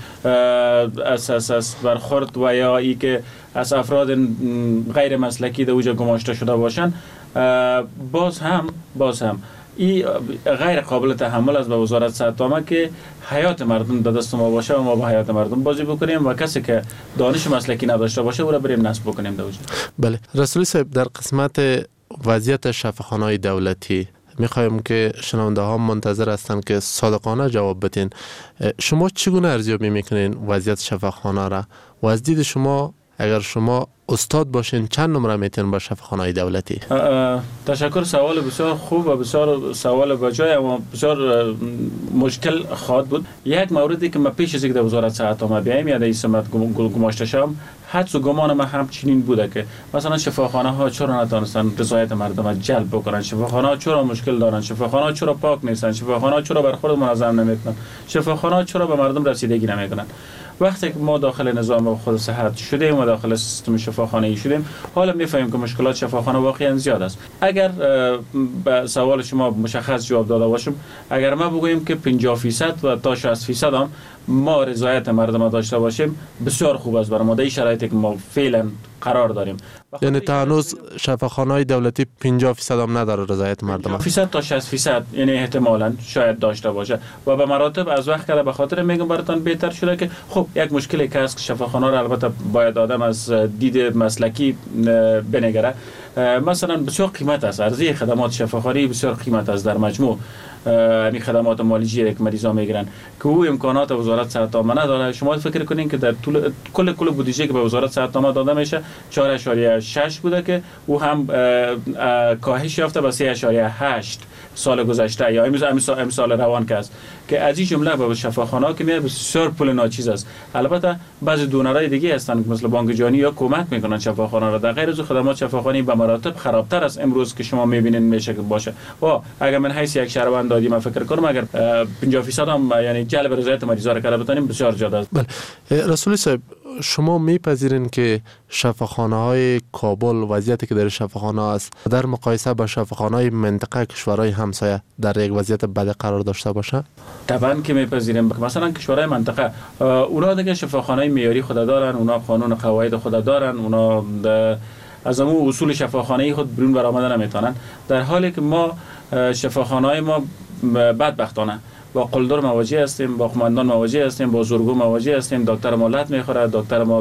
اساس برخورد و یا ای که از افراد غیر مسلکی در اوجا گماشته شده باشن، باز هم این غیر قابل تحمل است به وزارت صحت عامه که حیات مردم در دست ما باشه و ما با حیات مردم بازی بکنیم و کسی که دانش مسلکی نداشته باشه او را بریم نصب بکنیم در اوجا. بله رسولی صاحب، در قسمت وضعیت شفاخانه‌های دولتی میخوایم که شنونده ها منتظر هستند که صادقانه جواب بدین. شما چگونه ارزیابی میکنین وضعیت شفاخانه را و از دید شما اگر شما استاد باشین چند نمره میتین با شفاخانه‌های دولتی؟ تشکر، سوال بسیار خوب و بسیار سوال بجای اما بسیار مشکل خواهد بود. یک موردی که من پیش از اینکه در وزارت صحت عامه بیایم یا در این سمت گماشته شدم، حدس و گمان من همچنین بوده که مثلا شفاخانه ها چرا نتونستن رضایت مردم را جلب بکنن، شفاخانه ها چرا مشکل دارن، شفاخانه ها چرا پاک نیستن، شفاخانه ها چرا برخورد منظم نمیکنن، شفاخانه ها چرا به مردم رسیدگی نمیکنن. وقتی که ما داخل نظام خود صحت شدیم و داخل سیستم شفاخانه‌ای شدیم، حالا میفهمیم که مشکلات شفاخانه واقعا زیاد است. اگر به سوال شما مشخص جواب داده باشم، اگر ما بگوییم که 50% و تا 60% هم ما رضایت مردم داشته باشیم، بسیار خوب است برای ما در این شرایطی که ما فعلا قرار داریم. یعنی تا هنوز شفاخانه‌های دولتی 50% هم نداره رضایت مردم. 50% تا 60% یعنی احتمالاً شاید داشته باشه و به مراتب از وقت کرده به خاطر میگم براتون بهتر شده که خب یک مشکلی که هست شفاخانه را البته باید آدم از دید مسلکی بنگره. مثلا بسیار قیمت است، عرضه خدمات شفاخانه‌ای بسیار قیمت است در مجموع این خدمات مالیجی که مریضا میگیرن که او امکانات وزارت صحت عامه نداره. شما فکر کنین که در طول کل بودجه که به وزارت صحت عامه داده میشه 4.6 بوده که او هم کاهش یافته به 3.8 سال گذشته یا امسال روان که است که از این جمله به شفاخانه‌ها که میاد بسیار پول ناچیز است. البته بعضی دونرای دیگه هستن که مثل بانک جهانی یا کمک میکنن شفاخانه را. در غیر از خدمات شفاخانه‌ای به مراتب خرابتر از امروز که شما میبینین میشه که باشه. و اگر من حیث یک شهروند دادی من فکر کنم اگر 50% هم یعنی جلب رضایت مریضا را کرده بتونیم بسیار زیاد است. بله رسولی صاحب، شما میپذیرین که شفاخانه‌های کابل وضعیتی که در شفاخانه است در مقایسه با شفاخانه‌های منطقه کشورهای همسایه در یک وضعیت بد قرار داشته باشه؟ طبعا که میپذیریم. مثلا کشورهای منطقه اونا دیگه شفاخانه‌های معیاری خود دارن، اونا قانون قواعد خود دارن، اونا از همون اصول شفاخانه‌ای خود بیرون برآمده نمیتونن، در حالی که ما شفاخانه‌های ما بدبختانه با قلدر مواجه هستیم، با قماندان مواجه هستیم، با زورگو مواجه هستیم. دکتر ما لط میخوره، دکتر ما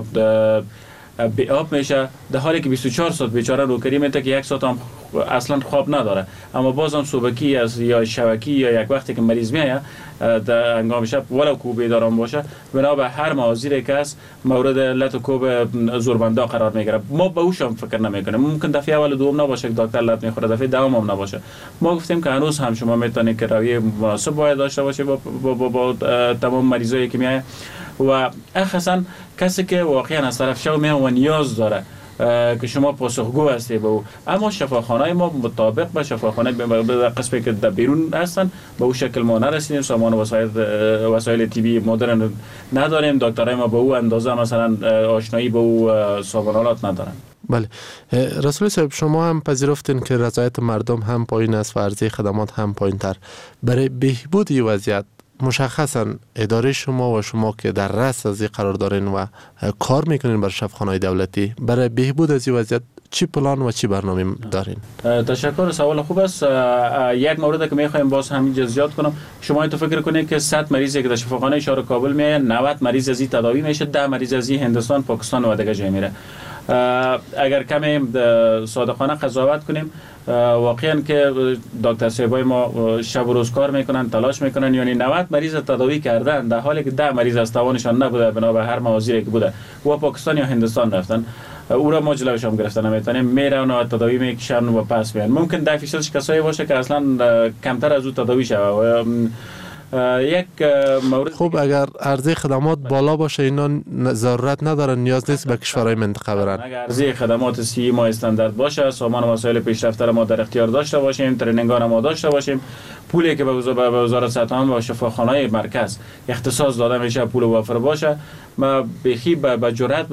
بی آب میشه، در حالی که 24 ساعت بیچاره نوکری میته که 1 ساعت هم اصلا خواب نداره، اما بازم صبحی یا شبکی یا یک وقتی که مریض میاد در هنگام شب ولو کو بیدارم باشه بنا به هر معاذیری که است مورد لط و کوب زوربندا قرار میگیره. ما به اوش هم فکر نمیکنیم. ممکن دفعه اول دوم نباشه که دکتر لط میخوره، دفعه دوم هم نباشه. ما گفتیم که هنوز هم شما میتونید که رویه مناسب باید داشته باشه با تمام مریضایی که میاد و اخصاً کسی که واقعا از طرف شما میاد و نیاز داره که شما پاسخگو هستی به او. اما شفاخانه‌های ما مطابق به شفاخانه به قسمی که در بیرون هستن به او شکل ما نرسیدیم. سامان وسایل طبی مدرن نداریم. دکترای ما به او اندازه مثلا آشنایی به او سامانالات ندارن. بله رسول صاحب، شما هم پذیرفتین که رضایت مردم هم پایین است و عرضه خدمات هم پایین تر. برای بهبود این وضعیت مشخصا اداره شما و شما که در رأس از این قرار دارین و کار میکنین بر شفاخانه‌های دولتی، برای بهبود از این وضعیت چی پلان و چی برنامه دارین؟ تشکر، سوال خوب است. یک مورد که میخوایم باز همینجا زیاد کنم، شما اینو فکر کنید که 100 مریضی که در شفاخانه شهر کابل میاد 90 مریض از این تداوی میشه، 10 مریض از این هندوستان، پاکستان و دیگه جای میره. اگر کمی صادقانه قضاوت کنیم، واقعا که دکتر صاحبای ما شب و روز کار میکنن، تلاش میکنن، یعنی 90 مریض تداوی کردن در حالی که 10 مریض از توانشان نبوده بنا به هر موازیری که بوده و پاکستان یا هندوستان رفتن. او را ما جلوش هم گرفتن نمیتونیم، میرن و تداوی میکشن و پس میان. ممکن 10% کسایی باشه که اصلا کمتر از او تداوی شوه. یک مورد خب اگر عرضه خدمات بالا باشه اینا ضرورت ندارن، نیاز نیست به کشورهای منطقه برن. اگر عرضه خدمات سی ما استاندارد باشه، سامان و وسایل پیشرفته ما در اختیار داشته باشیم، ترینینگ‌ها ما داشته باشیم، پولی که به وزارت صحت عامه و شفاخانه‌های مرکز اختصاص داده میشه پول وافر باشه، ما بخی به جرأت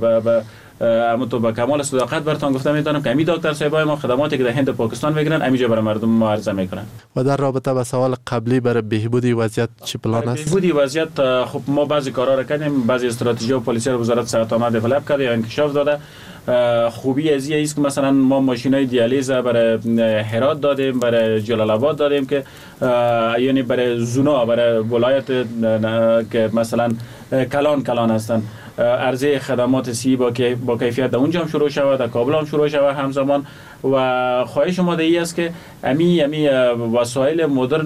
اما تو با کمال صداقت براتون گفتم میتونم که امی دکتر صاحبای ما خدماتی که در هند و پاکستان میگیرن امیجا برای مردم ما عرضه میکنن. و در رابطه با سوال قبلی برای بهبودی وضعیت چی پلان است؟ بهبودی وضعیت خب ما بعضی کارا را کردیم، بعضی استراتژی و پالیسی رو وزارت صحت عامه دیولپ کرده یا انکشاف داده. خوبی از این است که مثلا ما ماشینای دیالیز برای هرات دادیم، برای جلال آباد دادیم که یعنی برای زونا، برای ولایت که مثلا کلان هستن، عرضه خدمات سی با کیفیت در اونجا هم شروع شود، در کابل هم شروع شود همزمان. و خواهش ما ای است که امی وسایل مدرن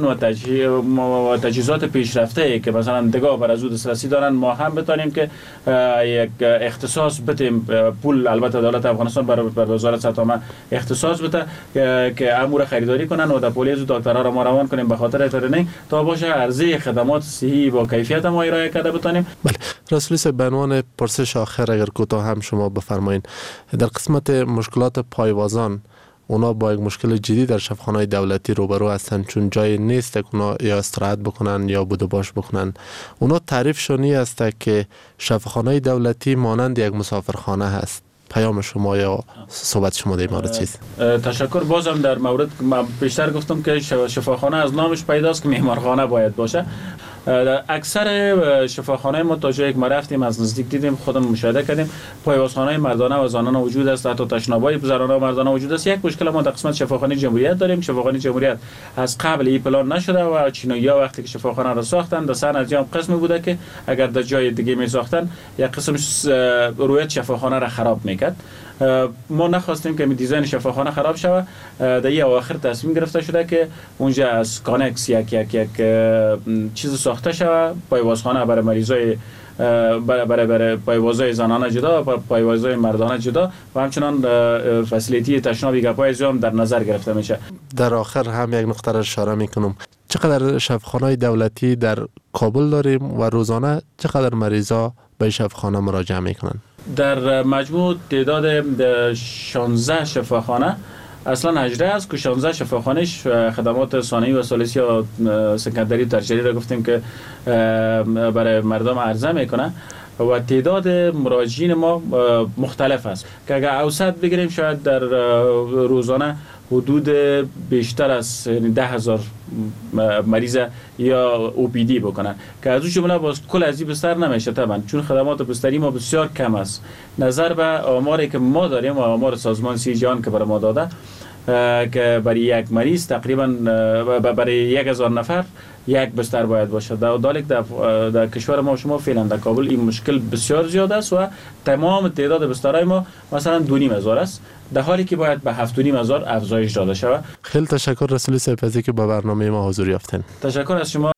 و تجهیزات پیشرفته که مثلا دگاه بر از او دسترسی دارن ما هم بتانیم که یک اختصاص بتیم، پول البته دولت افغانستان بر وزارت صحت عامه اختصاص بده که امور خریداری کنن و در پولیس و دکترها را ما روان کنیم به خاطر ترینینگ تا باشه عرضه خدمات صحی با کیفیت ما ارائه کرده بتانیم. بله رسولی صاحب، به عنوان پرسش آخر اگر کوتاه هم شما بفرمایین، در قسمت مشکلات پایوازان اونا با یک مشکل جدی در شفاخانه‌های دولتی روبرو هستند، چون جای نیست که اونا یا استراحت بکنن یا بود و باش بکنن. اونا تعریف شونی است که شفاخانه‌های دولتی مانند یک مسافرخانه هست. پیام شما یا صحبت شما در مورد چیست؟ تشکر. بازم در مورد بیشتر گفتم که شفاخانه از نامش پیداست که مهمانخانه باید باشه. اکثر شفاخانه ما تا جایی که ما رفتیم از نزدیک دیدیم، خودم مشاهده کردیم، پایوازخانه مردانه و زنانه وجود است، حتی تشنابای زنانه و مردانه وجود است. یک مشکل ما در قسمت شفاخانه جمهوریت داریم. شفاخانه جمهوریت از قبل این پلان نشده و چینوی‌ها وقتی که شفاخانه را ساختن در سن از جام قسمی بوده که اگر در جای دیگه می ساختن یک قسم رویت شفاخانه را خراب میکرد. ما نخواستیم که دیزاین شفاخانه خراب شود. در این اواخر تصمیم گرفته شده که اونجا از کانکس یک چیز ساخته شود، پایوازخانه برای مریضای برای پایوازهای زنانه جدا و پایوازهای مردانه جدا و همچنان فسیلیتی تشنابی گپای زیام در نظر گرفته میشه. در آخر هم یک نقطه را اشاره میکنم، چقدر شفاخانه‌های دولتی در کابل داریم و روزانه چقدر مریضا به شفاخانه مراجعه میکنن؟ در مجموع تعداد 16 شفاخانه اصلا هجره است که 16 شفاخانه‌اش خدمات ثانوی و ثالثی و سکندری ترشری را گفتیم که برای مردم عرضه میکنه و تعداد مراجعین ما مختلف است که اگر اوسط بگیریم شاید در روزانه حدود بیشتر از 10,000 مریض یا OPD بکنن که از اون جمله باز کل از این بستر نمیشه طبعا، چون خدمات بستری ما بسیار کم است نظر به آماری که ما داریم و آمار سازمان سی جهان که برای ما داده که برای یک مریض تقریبا برای 1,000 نفر یک بستر باید باشه. در کشور ما شما فعلا در کابل این مشکل بسیار زیاد است و تمام تعداد بسترهای ما مثلا 2,500 است، در حالی که باید به 7,500 افزایش داده شود. خیلی تشکر رسولی صاحب از اینکه به برنامه ما حضور یافتین. تشکر از شما.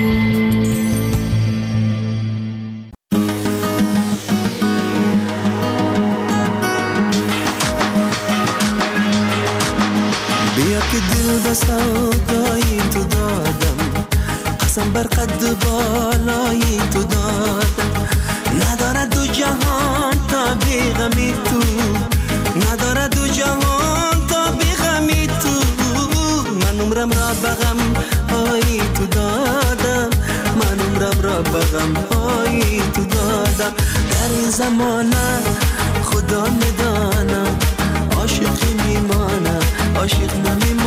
بیا که دل به سودای تو دادم، قسم بر قد بالای تو دادم، نداره دو جهان تا بیغمی تو، نداره دو جهان تا بیغمی تو، من عمرم را بغم های تو دادم، من عمرم را بغم های تو دادم، در این زمانه خدا میدانم عاشقی میمانم، عاشق نمیمانم.